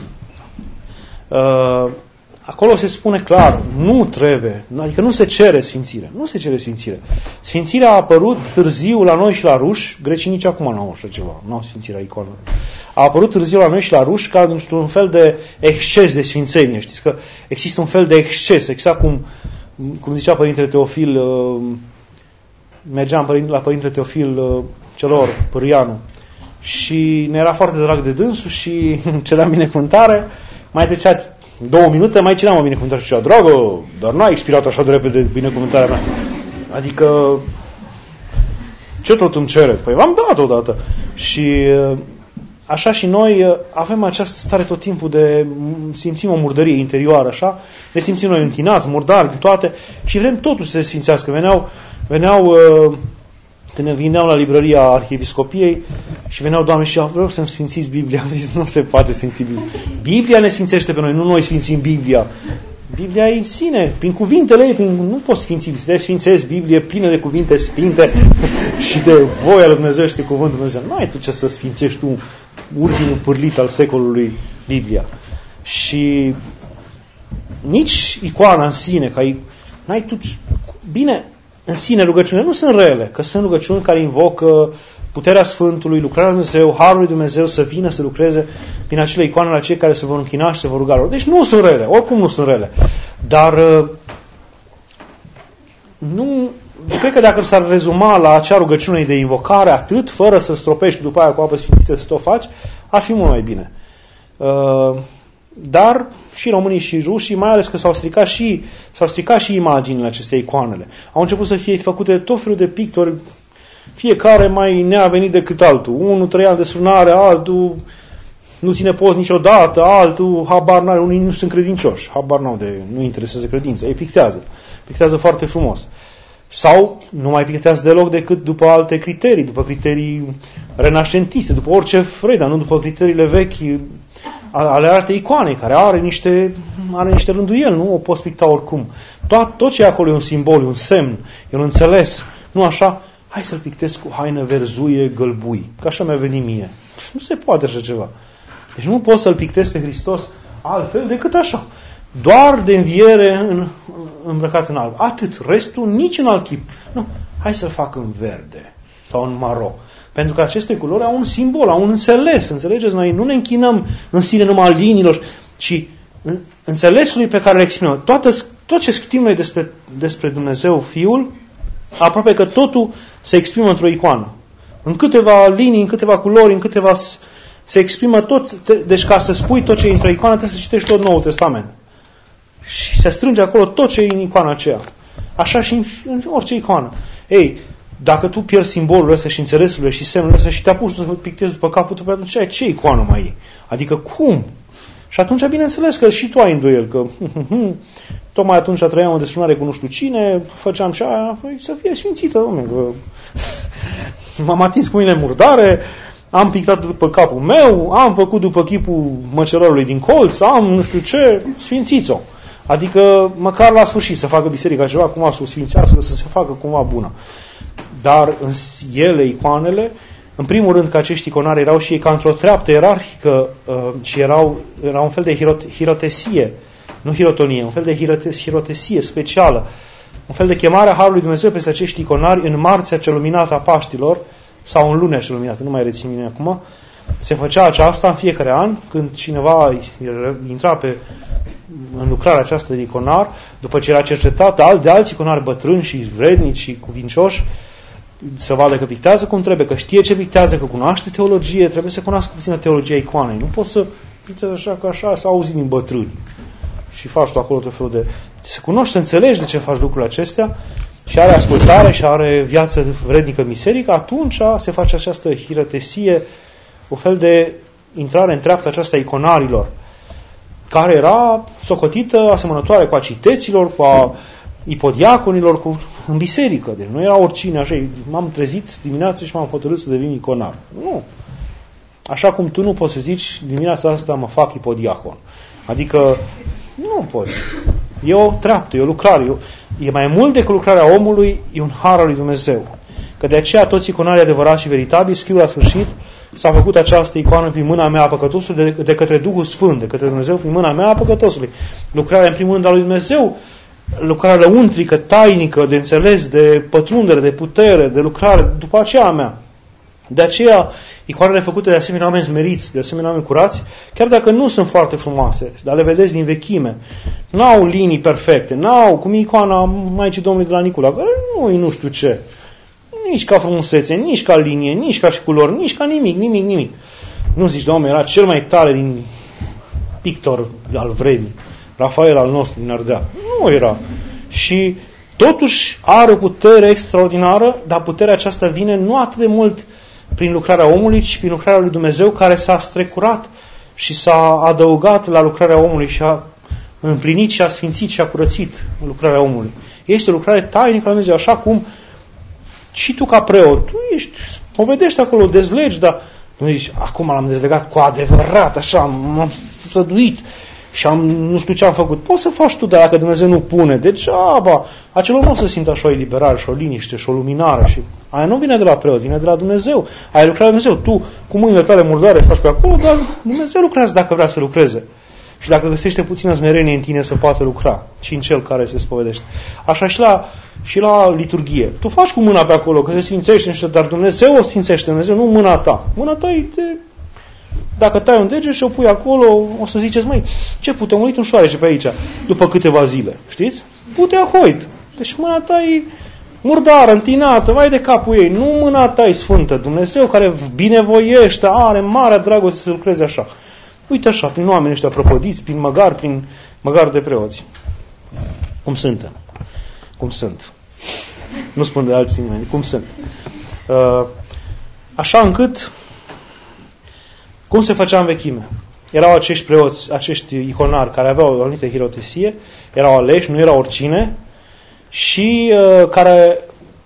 Acolo se spune clar, nu trebuie, adică nu se cere sfințire. Nu se cere sfințire. Sfințirea a apărut târziu la noi și la ruși, grecii nici acum nu au așa ceva, nu au sfințirea icoanelor. A apărut târziu la noi și la ruși ca într-un fel de exces de sfințenie. Știți că există un fel de exces, exact cum zicea Părintele Teofil, mergeam la Părintele Teofil celor, Pârâianu, și ne era foarte drag de dânsul și ceream binecuvântare, mai trecea 2 minute, mai ceream o binecuvântare și zicea, dragă, dar n-a expirat așa de repede binecuvântarea mea. Adică, ce tot îmi cereți? Păi v-am dat odată. Și așa și noi avem această stare tot timpul de simțim o murdărie interioară, așa, ne simțim noi întinați, murdari, toate, și vrem totul să se sfințească. Veneau când vineau la librăria Arhiepiscopiei și veneau doamne și vreau să-mi sfințiți Biblia. Am zis, nu se poate sfinți Biblia. Biblia ne sfințește pe noi, nu noi sfințim Biblia. Biblia e în sine, prin cuvintele ei, nu poți sfinți. Te sfințezi Biblie plină de cuvinte sfinte și de voia lui Dumnezeu și de cuvântul Dumnezeu. Nu ai tu ce să sfințești tu urginul pârlit al secolului Biblia. Și nici icoana în sine, n-ai tu bine. În sine rugăciunile nu sunt rele, că sunt rugăciuni care invocă puterea Sfântului, lucrarea lui Dumnezeu, Harul lui Dumnezeu să vină să lucreze prin acele icoane la cei care se vor închina și se vor ruga lor. Deci nu sunt rele, oricum nu sunt rele. Dar nu, cred că dacă s-ar rezuma la acea rugăciune de invocare atât, fără să stropești după aia cu apă sfințită să tot faci, ar fi mult mai bine. Dar și românii și rușii, mai ales că s-au stricat și imaginile acestei icoanele. Au început să fie făcute tot felul de pictori Fiecare mai neavenit decât altul. Unul 3 ani de sfârnare, altul nu ține post niciodată, altul habar n-are, unii nu sunt credincioși, habar n-au nu interesează credința, ei pictează foarte frumos. Sau nu mai pictează deloc decât după alte criterii, după criterii renascentiste, după orice vrei, dar nu după criteriile vechi ale altei icoane, care are niște rânduieli, nu o poți picta oricum. Tot ce e acolo e un simbol, e un semn, e un înțeles, nu așa, hai să-l pictez cu haină verzuie, gălbui, că așa mi-a venit mie. Nu se poate așa ceva. Deci nu poți să-l pictezi pe Hristos altfel decât așa. Doar de înviere îmbrăcat în alb. Atât. Restul nici în alt chip. Nu. Hai să-l fac în verde sau în maro. Pentru că aceste culori au un simbol, au un înțeles. Înțelegeți? Noi nu ne închinăm în sine numai liniilor, ci înțelesului pe care le exprimăm. Tot ce știm noi despre Dumnezeu Fiul, aproape că totul se exprimă într-o icoană. În câteva linii, în câteva culori, în câteva... Se exprimă tot. Deci ca să spui tot ce e într-o icoană, trebuie să citești tot Noul Testament. Și se strânge acolo tot ce e în icoana aceea. Așa și în orice icoană. Ei, dacă tu pierzi simbolurile astea și înțelesurile și semnele astea și te apuci să pictezi după capul tău, atunci ce icoană mai e? Adică cum? Și atunci, bineînțeles că și tu ai îndoiel, că tocmai atunci trăiam o desfrânare cu nu știu cine, făceam și aia, să fie sfințită, dom'le, că m-am atins cu mâinile murdare, am pictat după capul meu, am făcut după chipul măcelărului din colț, am nu știu ce, sfințiți-o. Adică măcar la sfârșit să facă biserica ceva cumva să o sfințească, să se facă cumva bună. Dar în ele, icoanele, în primul rând că acești iconari erau și ei ca într-o treaptă ierarhică și erau un fel de hirotesie, nu hirotonie, un fel de hirotesie specială, un fel de chemare a Harului Dumnezeu peste acești iconari în marțea cea luminată a Paștilor, sau în lunea cea luminată, nu mai rețin bine acum. Se făcea aceasta în fiecare an, când cineva intra în lucrarea aceasta de iconar, după ce era cercetat de alți iconari bătrâni și vrednici și cuvincioși, să vadă că pictează cum trebuie, că știe ce pictează, că cunoaște teologie, trebuie să cunoască puțină teologia icoanei. Nu poți să pictezi așa, că așa să auzi din bătrâni și faci tu acolo tot felul de... Să cunoști, să înțelegi de ce faci lucrurile acestea și are ascultare și are viață vrednică în biserică, atunci se face această hirătesie, o fel de intrare în treapta aceasta iconarilor, care era socotită asemănătoare cu a citeților, cu a ipodiaconilor, în biserică. Deci nu era oricine, așa, m-am trezit dimineața și m-am hotărât să devin iconar. Nu. Așa cum tu nu poți să zici, dimineața asta mă fac ipodiacon. Adică, nu poți. E o treaptă, e o lucrare. E mai mult decât lucrarea omului, e un har al lui Dumnezeu. Că de aceea toți iconarii adevărați și veritabili scriu la sfârșit: s-a făcut această icoană prin mâna mea a păcătosului, de către Duhul Sfânt, de către Dumnezeu prin mâna mea a păcătosului. Lucrarea în primul rând a lui Dumnezeu, lucrarea lăuntrică, tainică, de înțeles, de pătrundere, de putere, de lucrare, după aceea a mea. De aceea, icoanele făcute de asemenea oameni smeriți, de asemenea oameni curați, chiar dacă nu sunt foarte frumoase, dar le vedeți din vechime, n-au linii perfecte, n-au, cum e icoana Maicii Domnului de la Nicula, care nu știu ce, nici ca frumusețe, nici ca linie, nici ca și culori, nici ca nimic. Nu zici, Doamne, era cel mai tare din pictor al vremii, Rafael al nostru din Ardea. Nu era. Și totuși are o putere extraordinară, dar puterea aceasta vine nu atât de mult prin lucrarea omului, ci prin lucrarea lui Dumnezeu, care s-a strecurat și s-a adăugat la lucrarea omului și a împlinit și a sfințit și a curățit lucrarea omului. Este o lucrare tainică la Dumnezeu, așa cum și tu ca preot, tu povedești acolo, dezlegi, dar nu zici, acum l-am dezlegat cu adevărat, așa, m-am străduit și nu știu ce am făcut. Poți să faci tu, dar dacă Dumnezeu nu pune, degeaba. Acelor nu o să simtă așa o eliberare și o liniște și o luminare. Și aia nu vine de la preot, vine de la Dumnezeu. Aia lucrează Dumnezeu. Tu, cu mâinile tale murdare, faci pe acolo, dar Dumnezeu lucrează dacă vrea să lucreze. Și dacă găsește puțină smerenie în tine să poată lucra și în cel care se spovedește. Așa și la liturghie. Tu faci cu mâna pe acolo, că se sfințește, dar Dumnezeu o sfințește, Dumnezeu, nu mâna ta. Mâna ta e dacă tai un deget și o pui acolo, o să ziceți, măi, ce putem murit un șoarece pe aici, după câteva zile, știți? Putea hoit. Deci mâna ta e murdară, întinată, vai de capul ei. Nu mâna ta e sfântă. Dumnezeu care binevoiește, are marea dragoste să lucreze așa. Uite așa, prin oamenii ăștia prăpădiți, prin măgar de preoți. Cum suntem? Cum sunt? Nu spun de alții nimeni, cum sunt? Așa încât, cum se făcea în vechime? Erau acești preoți, acești iconari care aveau o anumită hirotesie, erau aleși, nu erau oricine, și care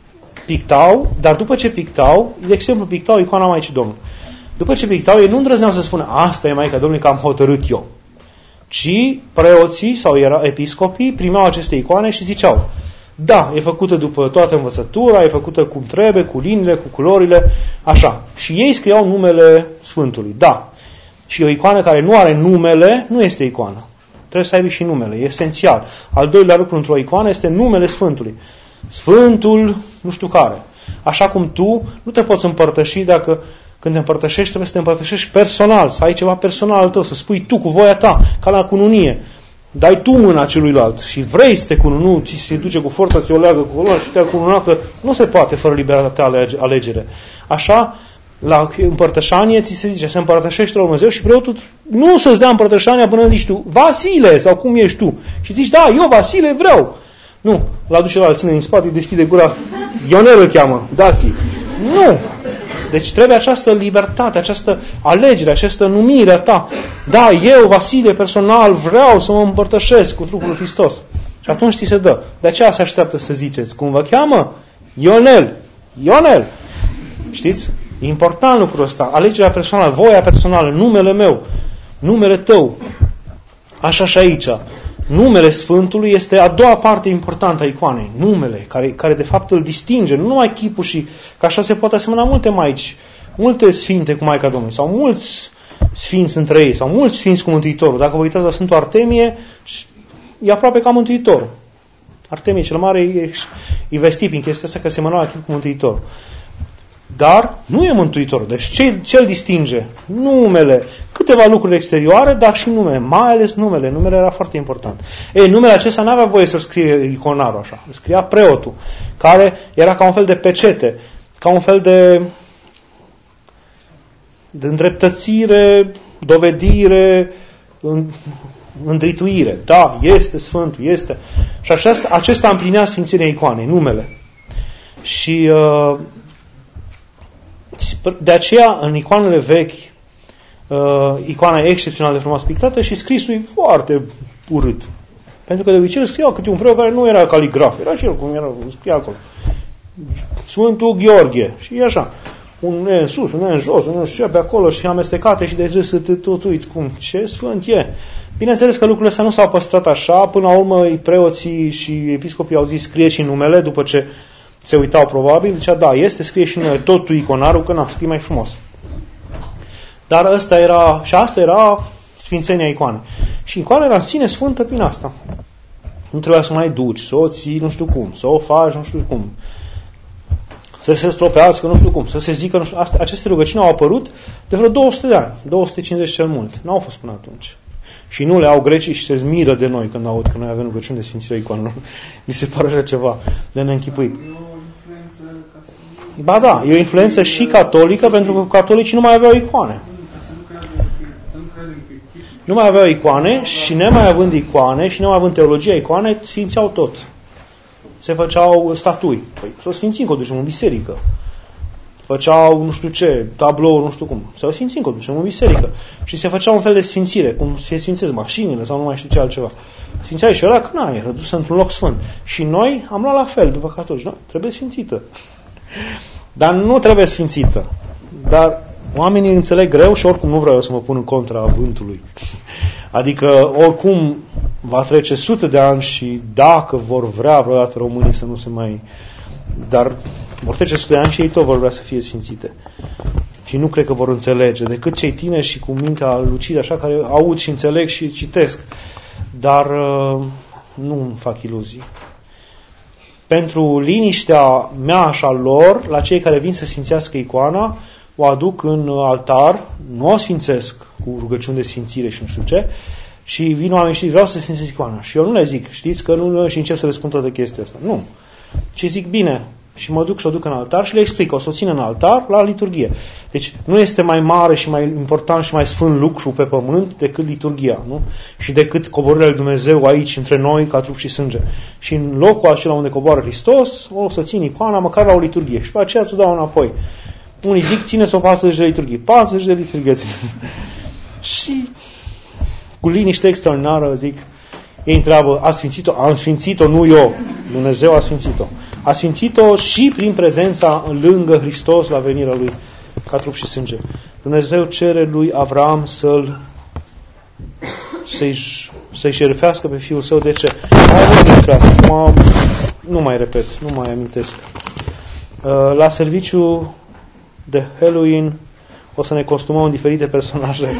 pictau, dar după ce pictau, de exemplu, pictau icoana Maicii Domnului. După ce pictau, ei nu îndrăzneau să spună, asta e Maica Domnului că am hotărât eu. Ci preoții sau episcopii primeau aceste icoane și ziceau, da, e făcută după toată învățătura, e făcută cum trebuie, cu liniile, cu culorile, așa. Și ei scriau numele Sfântului, da. Și o icoană care nu are numele, nu este icoană. Trebuie să aibă și numele, e esențial. Al doilea lucru într-o icoană este numele Sfântului. Sfântul, nu știu care. Așa cum tu nu te poți împărtăși dacă când te împărtășești, trebuie să te împărtășești personal, să ai ceva personal al tău, să spui tu cu voia ta, ca la cununie. Dai tu mâna celuilalt și vrei să te cununu, ți se duce cu forța, ți o leagă cu ăla și te-a cununa, că nu se poate fără libertatea alegere. Așa, la împărtășanie ți se zice, se împărtășește la Dumnezeu și preotul nu să-ți dea împărtășania până zici tu, Vasile, sau cum ești tu. Și zici, da, eu Vasile vreau. Nu, l-a duce la alține din spate, îi deschide gura, Ionel îl cheamă, Dasi. Nu. Deci trebuie această libertate, această alegere, această numire a ta. Da, eu, Vasile, personal, vreau să mă împărtășesc cu trupul lui Hristos. Și atunci ți se dă. De aceea se așteaptă să ziceți, cum vă cheamă? Ionel. Ionel. Știți? E important lucrul ăsta. Alegerea personală, voia personală, numele meu, numele tău. Așa și aici. Numele Sfântului este a doua parte importantă a icoanei. Numele, care de fapt îl distinge. Nu numai chipul și că așa se poate asemăna multe maici, multe sfinte cu Maica Domnului, sau mulți sfinți între ei, sau mulți sfinți cu Mântuitorul. Dacă vă uitați la Sfântul Artemie, e aproape ca Mântuitorul. Artemie cel mare e vestit prin chestia asta că semăna la chip cu Mântuitorul. Dar nu e Mântuitor. Deci ce îl distinge? Numele. Câteva lucruri exterioare, dar și numele. Mai ales numele. Numele era foarte important. Numele acesta n-avea voie să-l scrie iconarul așa. Îl scria preotul, care era ca un fel de pecete, ca un fel de îndreptățire, dovedire, îndrituire. Da, este Sfântul, este. Și acesta împlinea sfințenia icoanei, numele. Și de aceea, în icoanele vechi, icoana e excepțional de frumos pictată și scrisul e foarte urât. Pentru că de obicei scriau câte un preot care nu era caligraf. Era și el cum era, scria acolo. Sfântul Gheorghe. Și e așa. Un e în sus, un e în jos, un e pe acolo și amestecate și de râs tot uiți cum. Ce sfânt e? Bineînțeles că lucrurile astea nu s-au păstrat așa. Până la urmă, preoții și episcopii au zis scrie și numele după ce se uitau probabil, zicea, da, este, scrie și numele, totul iconarul, că n-a scrie mai frumos. Dar asta era sfințenia icoanei. Și icoana era în sine sfântă prin asta. Nu trebuia să mai duci, să o ții nu știu cum, să o faci nu știu cum, să se stropească nu știu cum, să se zică nu știu. Aceste rugăciuni au apărut de vreo 200 de ani, 250 cel mult. N-au fost până atunci. Și nu le au grecii și se zmiră de noi când aud că noi avem rugăciuni de sfințire icoanelor. Mi se pare așa ceva de neînchipuit. Ba da, e o influență și catolică, pentru că catolicii nu mai aveau icoane. Nu mai aveau icoane și nemai având icoane și nemai având teologia icoane, sfințeau tot. Se făceau statui. Păi s-o sfințim că o ducem în biserică. Făceau nu știu ce, tablou, nu știu cum. S-o sfințim că o ducem în biserică. Și se făcea un fel de sfințire, cum se sfințesc mașinile sau nu mai știu ce altceva. Sfințeai și ăla că n-ai, era dusă într-un loc sfânt. Și noi am luat la fel, după catolici. Noi trebuie sfințită. Dar nu trebuie sfințită. Dar oamenii înțeleg greu și oricum nu vreau eu să mă pun în contra vântului. Adică oricum va trece sute de ani și dacă vor vrea vreodată românii să nu se mai... Dar vor trece sute de ani și ei tot vor vrea să fie sfințite. Și nu cred că vor înțelege, decât cei tineri și cu mintea lucidă, așa, care aud și înțeleg și citesc. Dar nu îmi fac iluzii. Pentru liniștea mea și a lor, la cei care vin să sfințească icoana, o aduc în altar, nu o sfințesc cu rugăciuni de sfințire și nu știu ce, și vin oamenii și vreau să sfințesc icoana. Și eu nu le zic, știți că nu și încep să le spun toată chestia asta. Nu. Și zic, bine, și mă duc și o duc în altar și le explic, o să o țin în altar la liturghie. Deci nu este mai mare și mai important și mai sfânt lucru pe pământ decât liturghia, nu? Și decât coborârea lui Dumnezeu aici între noi ca trup și sânge. Și în locul acela unde coboară Hristos, o să țin icoana măcar la o liturghie și pe aceea ți-o dau înapoi. Unii zic, țineți-o 40 de liturghii. 40 de liturghii și cu liniște extraordinară zic, ei întreabă, a sfințit-o? Am sfințit-o, nu eu. Dumnezeu a sfințit-o. A sfințit-o și prin prezența lângă Hristos la venirea Lui ca trup și sânge. Dumnezeu cere lui Avram să-i șerfească pe fiul său. De ce? Nu mai repet, nu mai amintesc. La serviciu de Halloween o să ne costumăm în diferite personaje.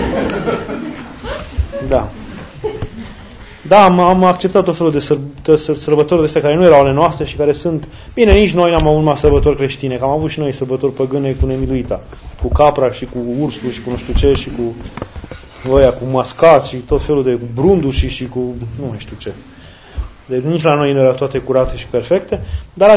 Da. Da, am acceptat o felul de sărbători de astea care nu erau ale noastre și care sunt... Bine, nici noi n-am avut numai sărbători creștine, că am avut și noi sărbători păgâne cu nemiluita. Cu capra și cu ursul și cu nu știu ce și cu ăia, cu mascați și tot felul de brunduși și cu nu mai știu ce. Deci nici la noi nu erau toate curate și perfecte, dar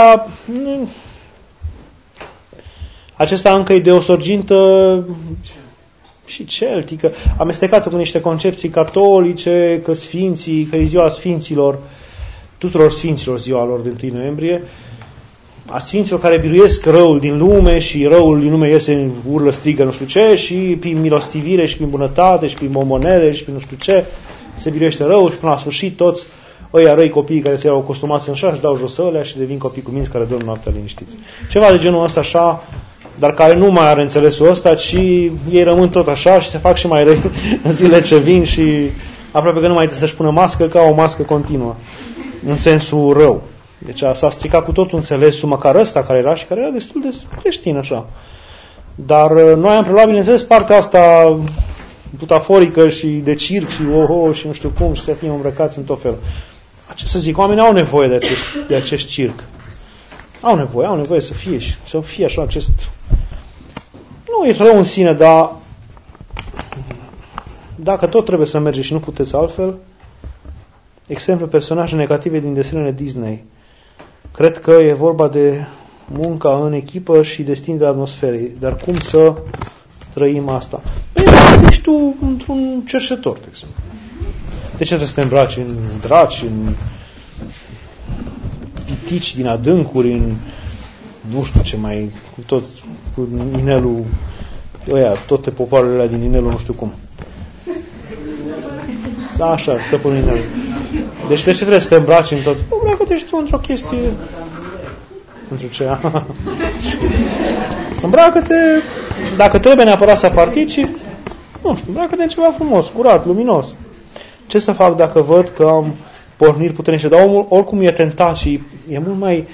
acesta încă e de o sorgintă și celtică, amestecată cu niște concepții catolice, că sfinții, că e ziua sfinților, tuturor sfinților ziua lor de 1 noiembrie, a sfinților care biruiesc răul din lume și răul din lume iese, urlă, strigă, nu știu ce, și prin milostivire și prin bunătate și prin bombonele și prin nu știu ce, se biruiește răul și până la sfârșit toți ăia răi copiii care se iau costumați în așa își dau jos ălea și devin copii cu minți care dorm noaptea liniștiți. Ceva de genul ăsta așa, dar care nu mai are înțelesul ăsta, ci ei rămân tot așa și se fac și mai răi în zilele ce vin și aproape că nu mai trebuie să-și pună mască, ca o mască continuă, în sensul rău. Deci s-a stricat cu totul înțelesul, măcar ăsta care era și care era destul de creștin așa. Dar noi am preluat, bineînțeles, partea asta butaforică și de circ și oho și nu știu cum și să fim îmbrăcați în tot felul. Ce să zic, oamenii au nevoie de acest circ. Au nevoie să fie așa acest... Nu e rău în sine, dar dacă tot trebuie să mergeți și nu puteți altfel, exemplu, personaje negative din desenele Disney. Cred că e vorba de munca în echipă și destinderea atmosferei. Dar cum să trăim asta? Ești tu într-un cerșetor, de exemplu. De ce trebuie să te îmbraci în draci, în pitici din adâncuri, în nu știu ce mai, cu inelul, toate popoarele alea din inelul, nu știu cum. Așa, stăpânul inelul. Deci de ce trebuie să te îmbraci în tot? Îmbracă-te și tu într-o chestie. Într-o ce? Îmbracă-te, dacă trebuie neapărat să participi, nu știu, îmbracă-te în ceva frumos, curat, luminos. Ce să fac dacă văd că am porniri puternice? Dar omul oricum e tentat și e mult mai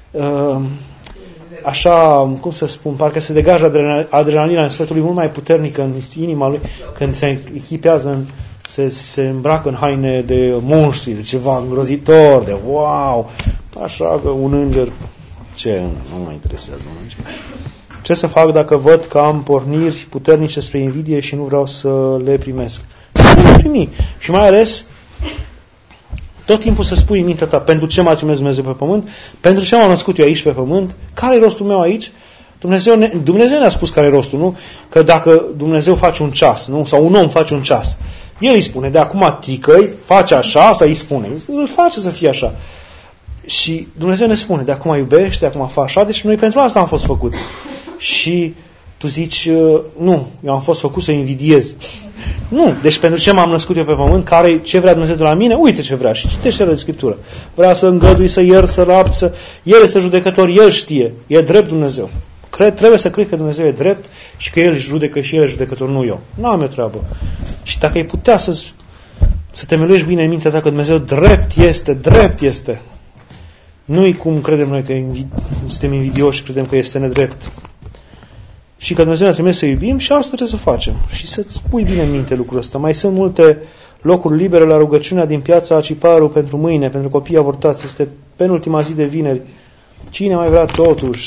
așa, cum să spun, parcă se degajă adrenalina în sufletul lui mult mai puternică în inima lui când se echipează, se îmbracă în haine de monștri, de ceva îngrozitor, de wow, așa că un înger, nu mă interesează un înger. Ce să fac dacă văd că am porniri puternice spre invidie și nu vreau să le primesc? Nu le primi. Și mai ales tot timpul să spui în mintea ta, pentru ce m-a trimis Dumnezeu pe pământ, pentru ce m-am născut eu aici pe pământ, care e rostul meu aici? Dumnezeu ne-a spus care e rostul, nu? Că dacă Dumnezeu face un ceas, nu? Sau un om face un ceas, el îi spune, de acum ticăi, face așa, să îi spune, îl face să fie așa. Și Dumnezeu ne spune, de acum iubește, de acum face așa, deci noi pentru asta am fost făcuți. Și tu zici, nu, eu am fost făcut să invidiez. Nu, deci pentru ce m-am născut eu pe pământ, ce vrea Dumnezeu de la mine? Uite ce vrea și citește de Scriptură. Vrea să îngădui, să iert, să rapți, El este judecător, El știe, e drept Dumnezeu. Trebuie să cred că Dumnezeu e drept și că El judecă și El e judecător, nu eu. N-am eu treabă. Și dacă ai putea să temeluiești bine în mintea ta că Dumnezeu drept este. Nu-i cum credem noi că suntem invidioși și credem că este nedrept. Și că Dumnezeu ne-a trimis să iubim și asta trebuie să facem. Și să-ți pui bine în minte lucrul ăsta. Mai sunt multe locuri libere la rugăciunea din piața Ciparu pentru mâine, pentru copiii avortați. Este penultima zi de vineri. Cine mai vrea totuși?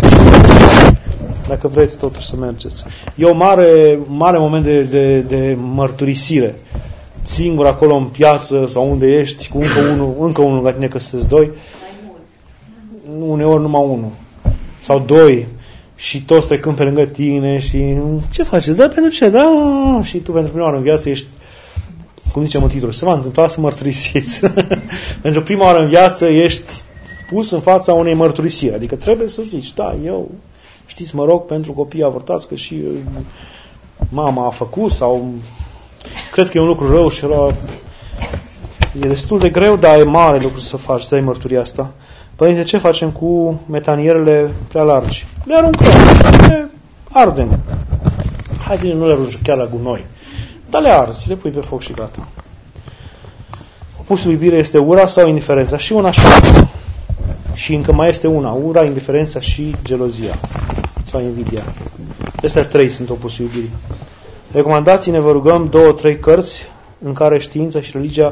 Dacă vreți totuși să mergeți. E o mare moment de mărturisire. Singur acolo în piață sau unde ești, cu încă unul la tine că sunteți doi. uneori numai unul sau doi și toți trecând pe lângă tine și ce faceți? Da, pentru ce? Da, și tu pentru prima oară în viață ești, cum zice Mântuitorul, se va întâmpla să mărturisiți. Pentru prima oară în viață ești pus în fața unei mărturisiri, adică trebuie să zici, da, eu, știți, mă rog pentru copii avortați, că și mama a făcut sau cred că e un lucru rău și e destul de greu, dar e mare lucru să faci, să ai mărturia asta. Părinte, ce facem cu metanierele prea largi? Le aruncăm, le ardem. Hai să nu le arunci chiar la gunoi, dar le arzi, le pui pe foc și gata. Opusul iubirii este ura sau indiferența? Și una și alta. Și încă mai este una, ura, indiferența și gelozia sau invidia. Acestea trei sunt opusul iubirii. Recomandați-ne, vă rugăm, 2-3 cărți în care știința și religia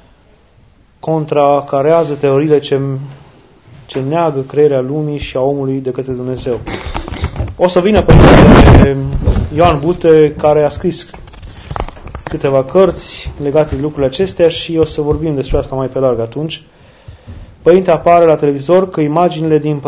contracarează teoriile ce neagă crearea lumii și a omului de către Dumnezeu. O să vină Părintele Ioan Bute, care a scris câteva cărți legate de lucrurile acestea și o să vorbim despre asta mai pe larg atunci. Părinte apare la televizor că imaginile cu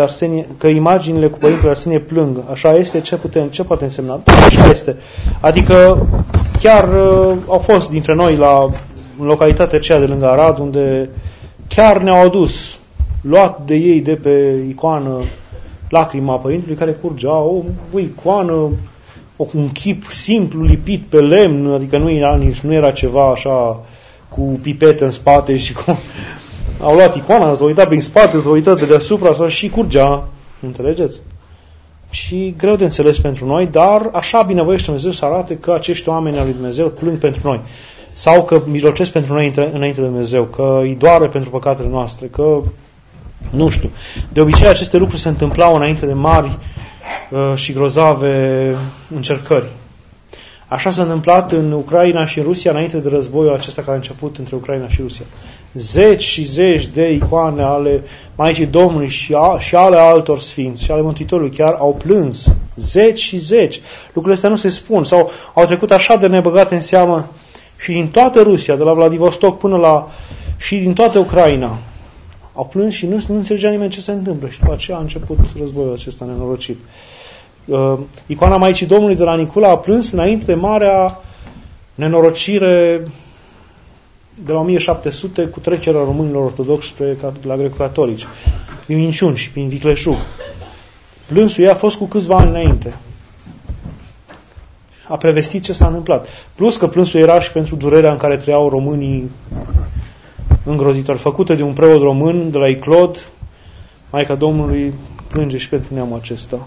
Părintele Arsenie plâng. Așa este? Ce poate însemna? Așa este. Adică chiar au fost dintre noi în localitatea aceea de lângă Arad, unde chiar ne-au adus, luat de ei de pe icoană lacrima Părintelui care curgea, o icoană, un chip simplu lipit pe lemn, adică nu era ceva așa cu pipete în spate și cu... Au luat icoana, s-au uitat prin spate, s-au uitat de deasupra și curgea. Înțelegeți? Și greu de înțeles pentru noi, dar așa binevoiește Dumnezeu să arate că acești oameni al lui Dumnezeu plâng pentru noi. Sau că mijlocesc pentru noi înainte de Dumnezeu, că îi doare pentru păcatele noastre, că nu știu. De obicei aceste lucruri se întâmplau înainte de mari și grozave încercări. Așa s-a întâmplat în Ucraina și în Rusia înainte de războiul acesta care a început între Ucraina și Rusia. Zeci și zeci de icoane ale Maicii Domnului și ale altor sfinți și ale Mântuitorului chiar au plâns. Zeci și zeci. Lucrurile astea nu se spun. Sau au trecut așa de nebăgate în seamă și din toată Rusia, de la Vladivostok până la... și din toată Ucraina. Au plâns și nu înțelegea nimeni ce se întâmplă. Și după aceea a început războiul acesta nenorocit. Icoana Maicii Domnului de la Nicula a plâns înainte de marea nenorocire de la 1700 cu trecerea românilor ortodoxi la greco-catolici, prin minciuni și prin vicleșug. Plânsul ei a fost cu câțiva ani înainte. A prevestit ce s-a întâmplat. Plus că plânsul era și pentru durerea în care trăiau românii îngrozitori, făcută de un preot român de la Iclod. Maica Domnului plânge și pentru neamul acesta.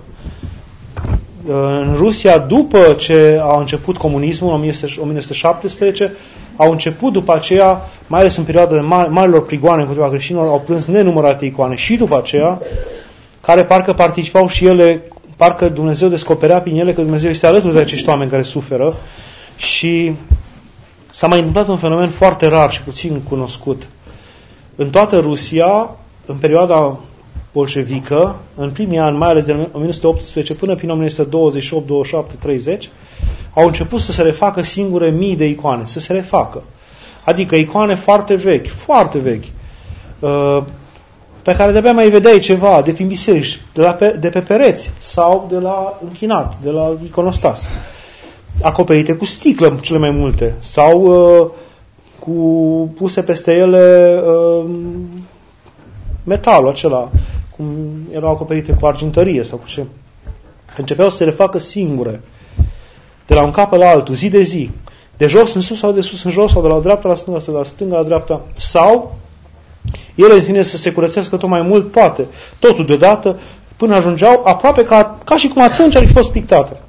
În Rusia, după ce a început comunismul, în 1917, au început după aceea, mai ales în perioada de marilor prigoane împotriva creștinilor, au plâns nenumărate icoane și după aceea, care parcă participau și ele, parcă Dumnezeu descoperea prin ele că Dumnezeu este alături de acești oameni care suferă și s-a mai întâmplat un fenomen foarte rar și puțin cunoscut. În toată Rusia, în perioada bolșevică, în primii ani, mai ales de 1918 până prin 1928, 27, 30, au început să se refacă singure mii de icoane, să se refacă. Adică icoane foarte vechi, pe care de-abia mai vedeai ceva de prin biserici, de pe pereți sau de la închinat, de la iconostas. Acoperite cu sticlă cele mai multe sau cu puse peste ele metalul acela, cum erau acoperite cu argintărie sau cu ce. Începeau să se refacă singure, de la un capăt la altul, zi de zi, de jos în sus sau de sus în jos, sau de la dreapta la stânga sau de la stânga la dreapta, sau ele în sine să se curățească tot mai mult, toate, totul deodată, până ajungeau aproape ca și cum atunci ar fi fost pictate.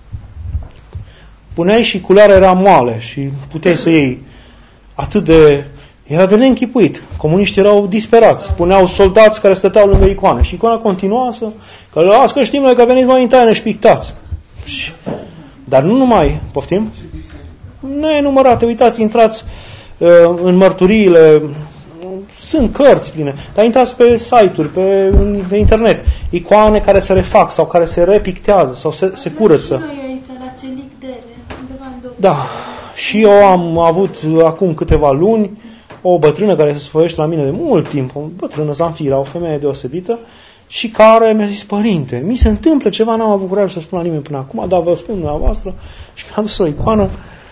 Puneai și culoarea era moale și puteai să iei era de neînchipuit. Comuniștii erau disperați. Puneau soldați care stăteau lângă icoane și icoana continua că las că știm noi că veniți mai în taină și pictați. Dar nu numai, poftim? Nenumărate, uitați, intrați în mărturiile, sunt cărți pline, dar intrați pe site-uri, pe internet, icoane care se refac sau care se repictează sau se curăță. Și noi aici, la Celic Dere, undeva în 2000. Da, și eu am avut acum câteva luni o bătrână care se sfăiește la mine de mult timp, o bătrână Zanfira, o femeie deosebită, și care mi-a zis, părinte, mi se întâmplă ceva, n-am avut curaj să spun la nimeni până acum, dar vă spun dumneavoastră, și mi-a adus o icoană,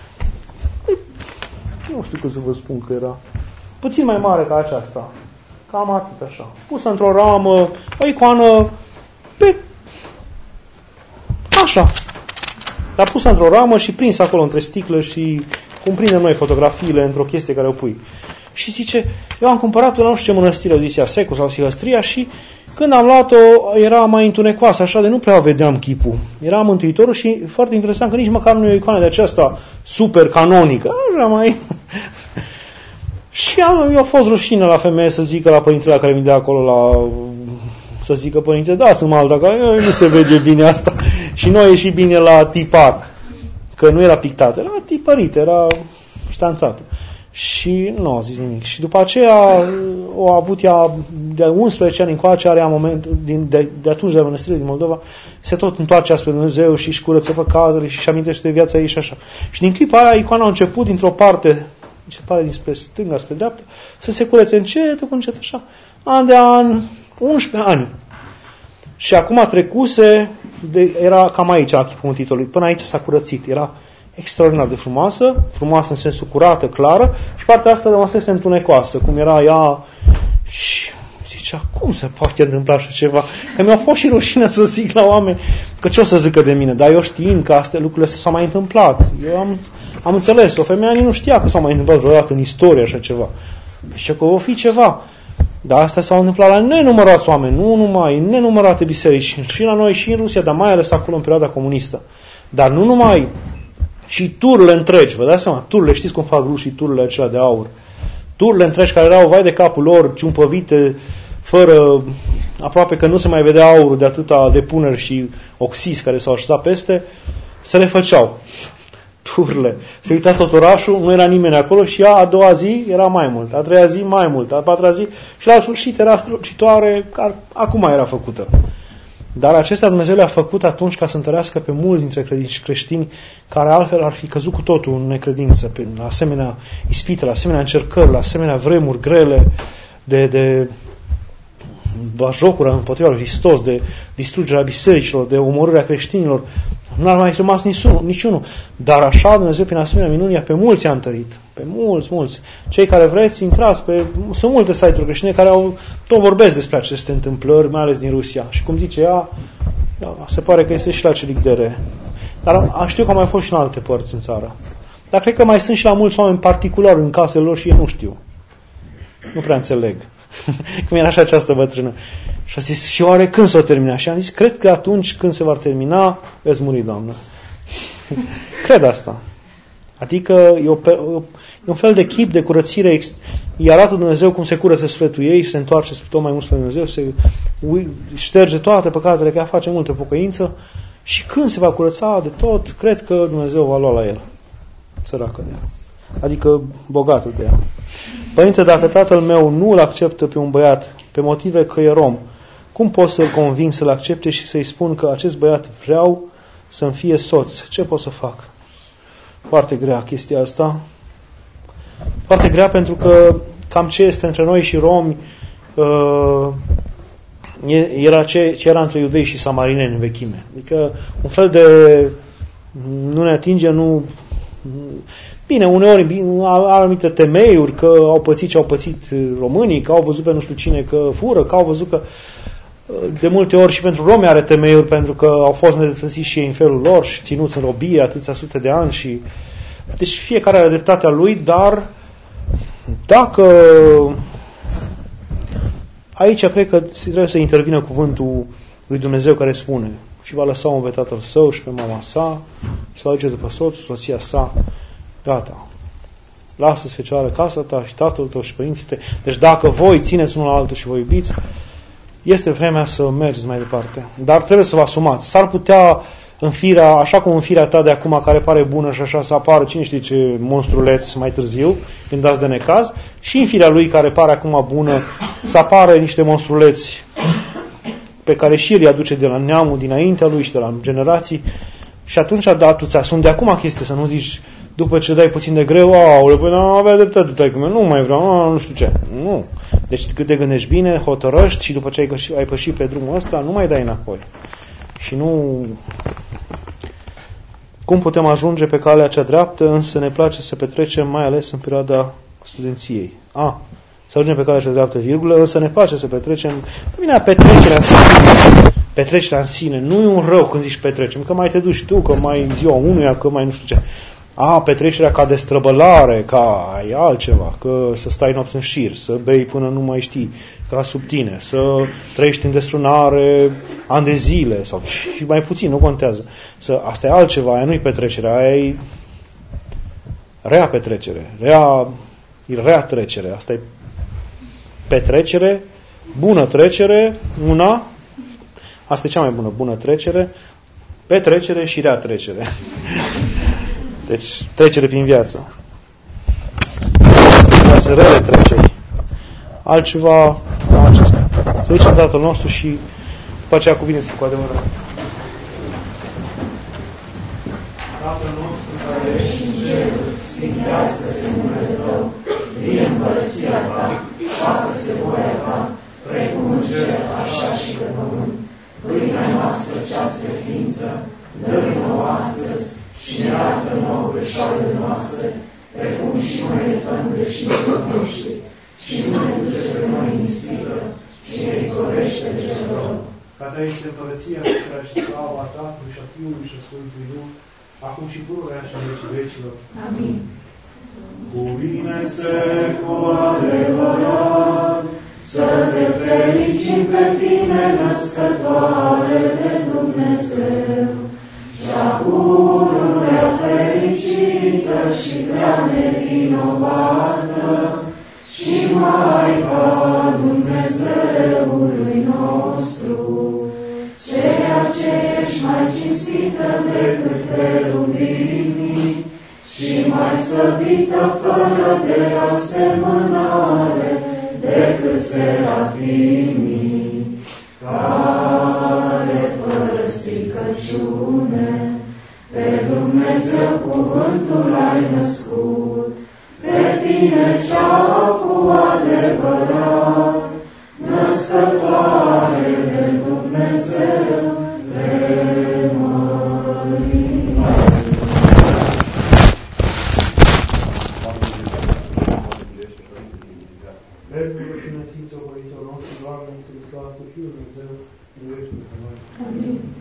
nu știu cum să vă spun că era, puțin mai mare ca aceasta, cam atât așa, pusă într-o ramă, o icoană, așa, dar pusă într-o ramă și prinsă acolo între sticlă și cum prindem noi fotografiile într-o chestie care o pui. Și zice, eu am cumpărat-o la nu știu ce mănăstire, o zicea Secu sau Silăstria, și când am luat-o era mai întunecoasă, așa de nu prea vedeam chipul. Era Mântuitorul și foarte interesant că nici măcar nu e o icoană de aceasta super canonică. Așa mai... Și eu a fost rușine la femeie să zică la părintele care mi dea acolo să zică, părinte, dați-mi alta, că nu se vede bine asta. Și noi ieși bine la tipar, că nu era pictat, era tipărit, era ștanțat. Și nu a zis nimic. Și după aceea o avut ea de 11 ani încoace, are moment de atunci de mănăstire din Moldova, se tot întoarce spre Dumnezeu și își curăță păcatele și își amintește de viața ei și așa. Și din clipa aia icoana a început dintr-o parte, mi se pare dinspre stânga spre dreapta, să se curețe încet, așa, an de an, 11 ani. Și acum trecuse, era cam aici la chipul Mântuitorului, până aici s-a curățit, era extraordinar de frumoasă, frumoasă în sensul curată, clară, și partea asta rămăsese întunecoasă, cum era ea, și zicea, cum se poate întâmpla așa ceva? Că mi-a fost și rușine să zic la oameni că ce o să zică de mine, dar eu știind că lucrurile astea s-au mai întâmplat. Eu am înțeles, o femeie nu știa că s-au mai întâmplat vreodată în istorie așa ceva. Și că o fi ceva. Dar astea s-au întâmplat la nenumărați oameni, nu numai, în nenumărate biserici, și la noi și în Rusia, dar mai ales acolo în perioada comunistă. Dar nu numai, și tururile întregi, vă dați seama, tururile, știți cum fac rușii tururile acelea de aur? Tururile întregi care erau vai de capul lor, ciumpăvite, fără, aproape că nu se mai vedea aurul de atâta depuneri și oxis care s-au așezat peste, se refăceau. Tururile. Se uita tot orașul, nu era nimeni acolo și a doua zi era mai mult, a treia zi mai mult, a patra zi și la sfârșit era strălucitoare, care acum era făcută. Dar acestea Dumnezeu le-a făcut atunci ca să întărească pe mulți dintre creștini care altfel ar fi căzut cu totul în necredință, la asemenea ispite, la asemenea încercări, la asemenea vremuri grele de bajocură împotriva lui Hristos, de distrugerea bisericilor, de omorârea creștinilor. Nu ar mai rămas niciunul. Dar așa Dumnezeu, prin asemenea minuni, pe mulți a întărit. Pe mulți. Cei care vreți, intrați pe... Sunt multe site-uri creștine care tot vorbesc despre aceste întâmplări, mai ales din Rusia. Și cum zice ea, se pare că este și la Celicdere. Dar știu că au mai fost și în alte părți în țară. Dar cred că mai sunt și la mulți oameni particulari în casele lor și ei nu știu. Nu prea înțeleg. Cum era așa această bătrână. Și a zis, și oare când s-o termina? Și am zis, cred că atunci când se va termina, veți muri, Doamnă. Cred asta. Adică e un fel de chip de curățire, îi arată Dumnezeu cum se curăță sufletul ei și se întoarce tot mai mult spre Dumnezeu, se șterge toate păcatele, că ea face multă pocăință și când se va curăța de tot, cred că Dumnezeu va lua la el. Săracă de ea. Adică bogată de ea. Părinte, dacă tatăl meu nu îl acceptă pe un băiat pe motive că e rom, cum pot să-l conving să-l accepte și să-i spun că acest băiat vreau să-mi fie soț? Ce pot să fac? Foarte grea chestia asta. Foarte grea pentru că cam ce este între noi și romi era ce era între iudei și samarineni în vechime. Adică un fel de nu ne atinge, nu... Bine, uneori au anumite temeiuri că au pățit ce au pățit românii, că au văzut pe nu știu cine că fură, că au văzut că de multe ori și pentru romi are temeiuri pentru că au fost nedreptățiți și ei în felul lor și ținuți în robie atâția sute de ani și deci fiecare are dreptatea lui, dar dacă aici cred că trebuie să intervină cuvântul lui Dumnezeu care spune și va lăsa un pe tatăl său și pe mama sa și va duce după soțul, soția sa. Gata. Lasă-ți, fecioară, casa ta și tatăl tău și părinții tăi. Deci dacă voi țineți unul la altul și vă iubiți, este vremea să mergeți mai departe. Dar trebuie să vă asumați. S-ar putea în firea, așa cum în firea ta de acum care pare bună și așa să apară cine știe ce monstruleț mai târziu, când dați de necaz, și în firea lui care pare acum bună să apară niște monstruleți pe care și el îi aduce de la neamul dinaintea lui și de la generații Și atunci, da, tu sunt de acum chestie, să nu zici, după ce dai puțin de greu, aoleu, păi n-am avea dreptate, taică-mea, nu mai vreau, nu știu ce. Nu. Deci cât te gândești bine, hotărăști și după ce ai pășit pe drumul ăsta, nu mai dai înapoi. Și nu... Cum putem ajunge pe calea cea dreaptă, însă ne place să petrecem, mai ales în perioada studenției. Să ajungem pe calea cea dreaptă, virgulă, însă ne place să petrecem... Bine, petrecerea în sine nu e un rău când zici petrecem, că mai te duci tu, că mai în ziua unuia, că mai nu știu ce. Petrecerea ca destrăbălare, ca e altceva, că să stai nopți în șir, să bei până nu mai știi, ca sub tine, să trăiești în desfrânare ani de zile, sau și mai puțin, nu contează. Asta e altceva, aia nu-i petrecerea, aia e rea petrecere, rea trecere, asta e petrecere, bună trecere, una, asta e cea mai bună trecere, petrecere și rea trecere. Deci, trecere prin viață. Viață rele treceri. Altceva, cam acesta. Să zicem Tatăl nostru și după aceea cuvine cu adevărat. Tatăl nostru care ești în ceruri, sfințească-se numele Tău, vie împărăția Ta, facă-se voia Ta, precum în cer, așa și pe pământ. Pâinea noastră cea spre ființă, dă-ne nouă astăzi și ne iartă nouă greșalele noastre, precum și noi iertăm greșelilor noștri. Și nu ne duce pe noi în ispită, ci ne izbăvește de cel rău. Ca Ta este împărăția, puterea și slava Tatălui și a Fiului și a Sfântului Duh, acum și pururea și în vecii vecilor. Amin. Cuvine-se cu adevărat, să te fericim pe Tine, născătoare de Dumnezeu, cea pururea fericită și prea nevinovată, și Maica Dumnezeului nostru, ceea ce ești mai cinstită decât cherubimii și mai slăvită fără de asemănare decât serafimii, care fără stricăciune pe Dumnezeu cuvântul ai născut, pe Tine cea cu adevărat, născătoare de Dumnezeu, te mărim. Dreptul și născință, Părinților nostru, Doamne, Iisus Hristos, Fiul Dumnezeu, iubește pe noi. Amin.